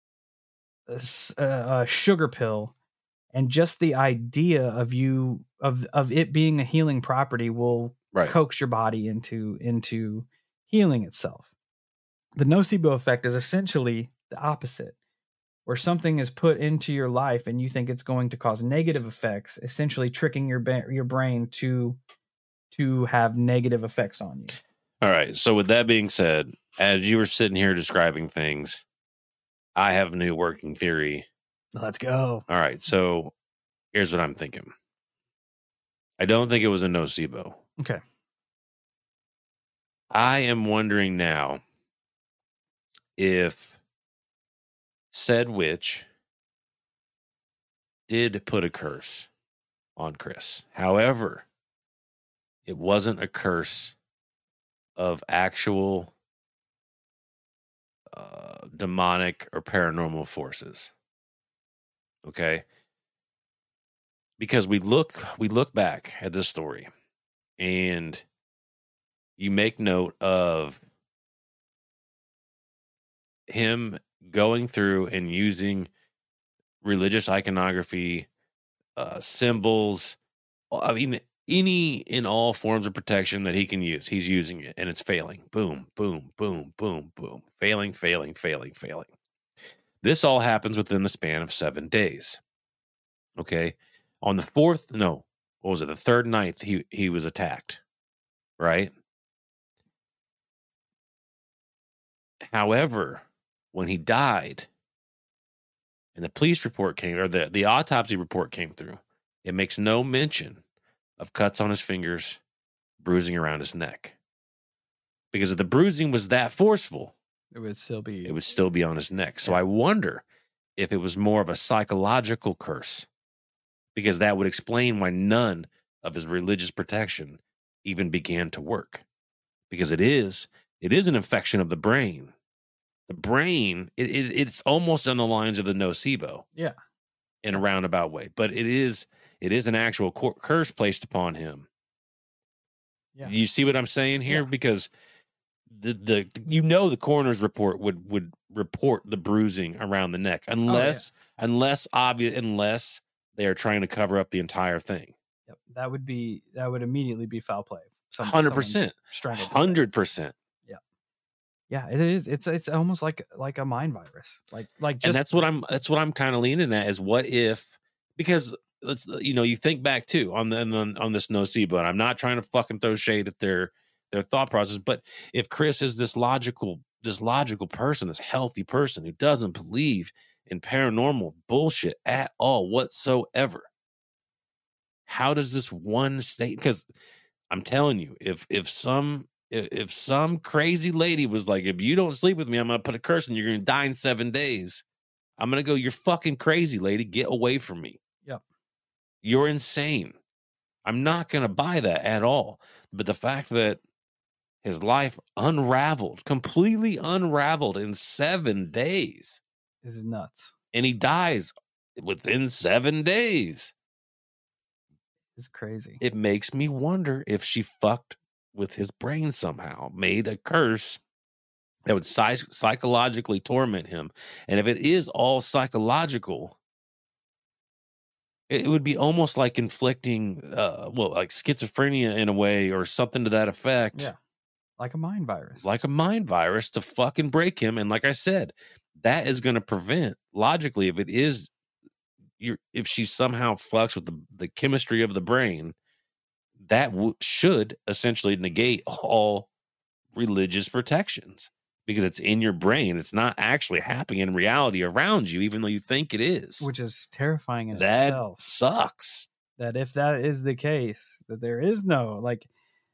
A: a sugar pill, and just the idea of it being a healing property will coax your body into healing itself. The nocebo effect is essentially the opposite, where something is put into your life and you think it's going to cause negative effects, essentially tricking your brain to have negative effects on you.
B: All right. So with that being said, as you were sitting here describing things, I have a new working theory.
A: Let's go.
B: All right. So here's what I'm thinking. I don't think it was a nocebo.
A: Okay.
B: I am wondering now if said witch did put a curse on Chris. However, it wasn't a curse of actual demonic or paranormal forces. Okay? Because we look back at this story, and you make note of him going through and using religious iconography, symbols, I mean, any and all forms of protection that he can use. He's using it, and it's failing. Boom, boom, boom, boom, boom. Failing. This all happens within the span of 7 days. Okay? On the the third night he was attacked, right? However, when he died and the police report came, or the autopsy report came through, it makes no mention of cuts on his fingers, bruising around his neck. Because if the bruising was that forceful, it would still be on his neck. So I wonder if it was more of a psychological curse, because that would explain why none of his religious protection even began to work. Because it is an infection of the brain. The brain, it's almost on the lines of the nocebo.
A: Yeah.
B: In a roundabout way. But it is an actual curse placed upon him. Yeah. You see what I'm saying here? Yeah. Because the coroner's report would report the bruising around the neck unless they are trying to cover up the entire thing.
A: Yep. That would immediately be foul play.
B: 100%. 100%.
A: Yeah, it is. It's almost like a mind virus. Like just,
B: and that's what I'm kind of leaning at, is what if, because let's you think back too on this nocebo, and I'm not trying to fucking throw shade at their thought process, but if Chris is this logical person, this healthy person who doesn't believe in paranormal bullshit at all whatsoever, how does this one state? Because I'm telling you, if some crazy lady was like, if you don't sleep with me, I'm gonna put a curse and you're gonna die in 7 days, I'm gonna go, you're fucking crazy, lady. Get away from me.
A: Yep.
B: You're insane. I'm not gonna buy that at all. But the fact that his life completely unraveled in 7 days.
A: This is nuts.
B: And he dies within 7 days.
A: It's crazy.
B: It makes me wonder if she fucked with his brain somehow, made a curse that would psychologically torment him. And if it is all psychological, it would be almost like inflicting, like schizophrenia in a way or something to that effect.
A: Yeah. Like a mind virus.
B: Like a mind virus to fucking break him. And like I said, that is going to prevent, logically, if she somehow fucks with the chemistry of the brain, that should essentially negate all religious protections because it's in your brain. It's not actually happening in reality around you, even though you think it is.
A: Which is terrifying in
B: that
A: itself.
B: Sucks.
A: That if that is the case, that there is no, like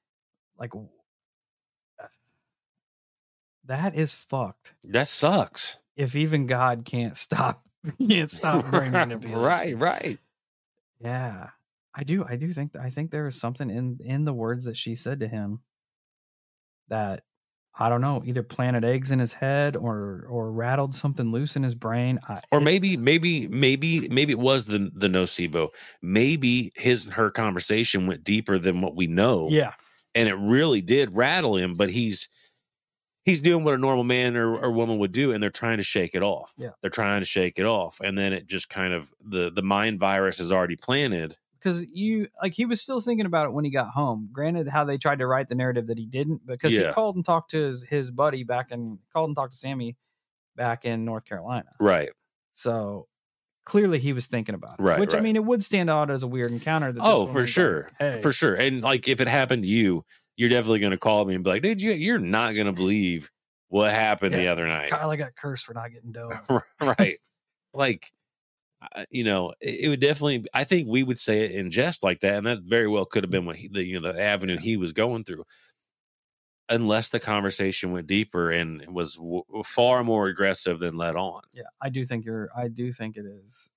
A: that is fucked.
B: That sucks.
A: If even God can't stop brain manipulation.
B: Right.
A: Yeah. I think there was something in the words that she said to him that, I don't know, either planted eggs in his head or rattled something loose in his brain.
B: Or maybe it was the nocebo. Maybe her conversation went deeper than what we know.
A: Yeah.
B: And it really did rattle him, but he's doing what a normal man or woman would do, and they're trying to shake it off.
A: Yeah.
B: They're trying to shake it off. And then it just kind of, the mind virus is already planted.
A: Because he was still thinking about it when he got home. Granted, how they tried to write the narrative that he didn't, because he called and talked to his buddy called and talked to Sammy back in North Carolina.
B: Right.
A: So clearly he was thinking about it.
B: Right.
A: Which,
B: right.
A: I mean, it would stand out as a weird encounter.
B: For sure.
A: Like, hey.
B: For sure. And like, if it happened to you, you're definitely going to call me and be like, dude, you're not going to believe what happened the other night.
A: Kyle, I got cursed for not getting dough.
B: Right. Like, it would definitely, I think we would say it in jest like that. And that very well could have been what the avenue he was going through, unless the conversation went deeper and was far more aggressive than let on.
A: Yeah. I do think it is.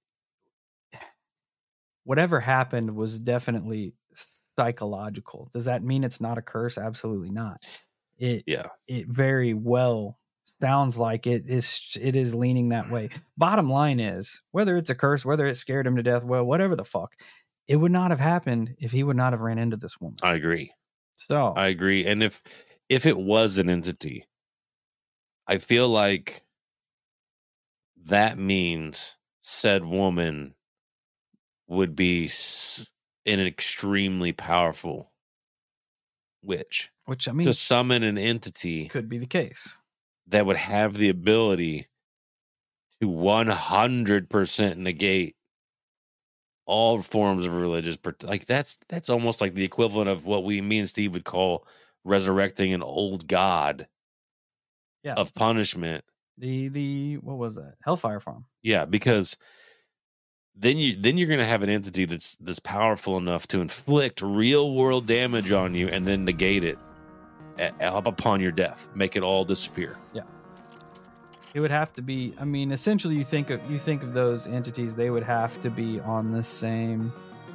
A: Whatever happened was definitely psychological. Does that mean it's not a curse? Absolutely not. It very well sounds like it is leaning that way. Bottom line is, whether it's a curse, whether it scared him to death, well, whatever the fuck, it would not have happened if he would not have ran into this woman.
B: I agree.
A: So
B: I agree. And if it was an entity, I feel like that means said woman would be an extremely powerful witch.
A: Which, I mean,
B: to summon an entity
A: could be the case
B: that would have the ability to 100% negate all forms of religious, like that's almost like the equivalent of what me and Steve would call resurrecting an old god of punishment.
A: The what was that? Hellfire Farm.
B: Yeah, because then you're going to have an entity that's powerful enough to inflict real world damage on you and then negate it up upon your death, make it all disappear.
A: Yeah. It would have to be, I mean, essentially you think of those entities, they would have to be on the same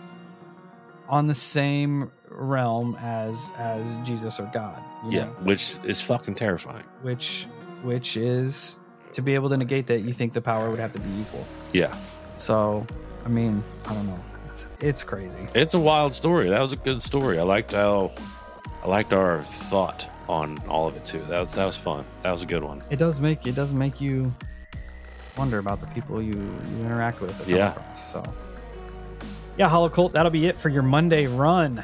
A: realm as Jesus or God. You know?
B: Which is fucking terrifying.
A: Which is, to be able to negate that, you think the power would have to be equal.
B: Yeah.
A: So, I mean, I don't know. It's crazy.
B: It's a wild story. That was a good story. I liked our thought on all of it too. That was fun. That was a good one.
A: It does make you wonder about the people you interact with.
B: Yeah.
A: Across, so yeah, Holocult, that'll be it for your Monday run.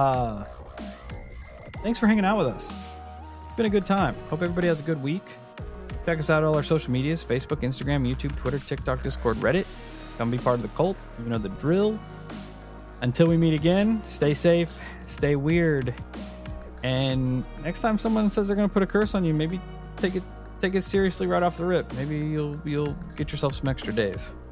A: Thanks for hanging out with us. It's been a good time. Hope everybody has a good week. Check us out on all our social medias: Facebook, Instagram, YouTube, Twitter, TikTok, Discord, Reddit. Come be part of the cult. You know the drill. Until we meet again, stay safe, stay weird. And next time someone says they're going to put a curse on you, maybe take it seriously right off the rip. Maybe you'll get yourself some extra days.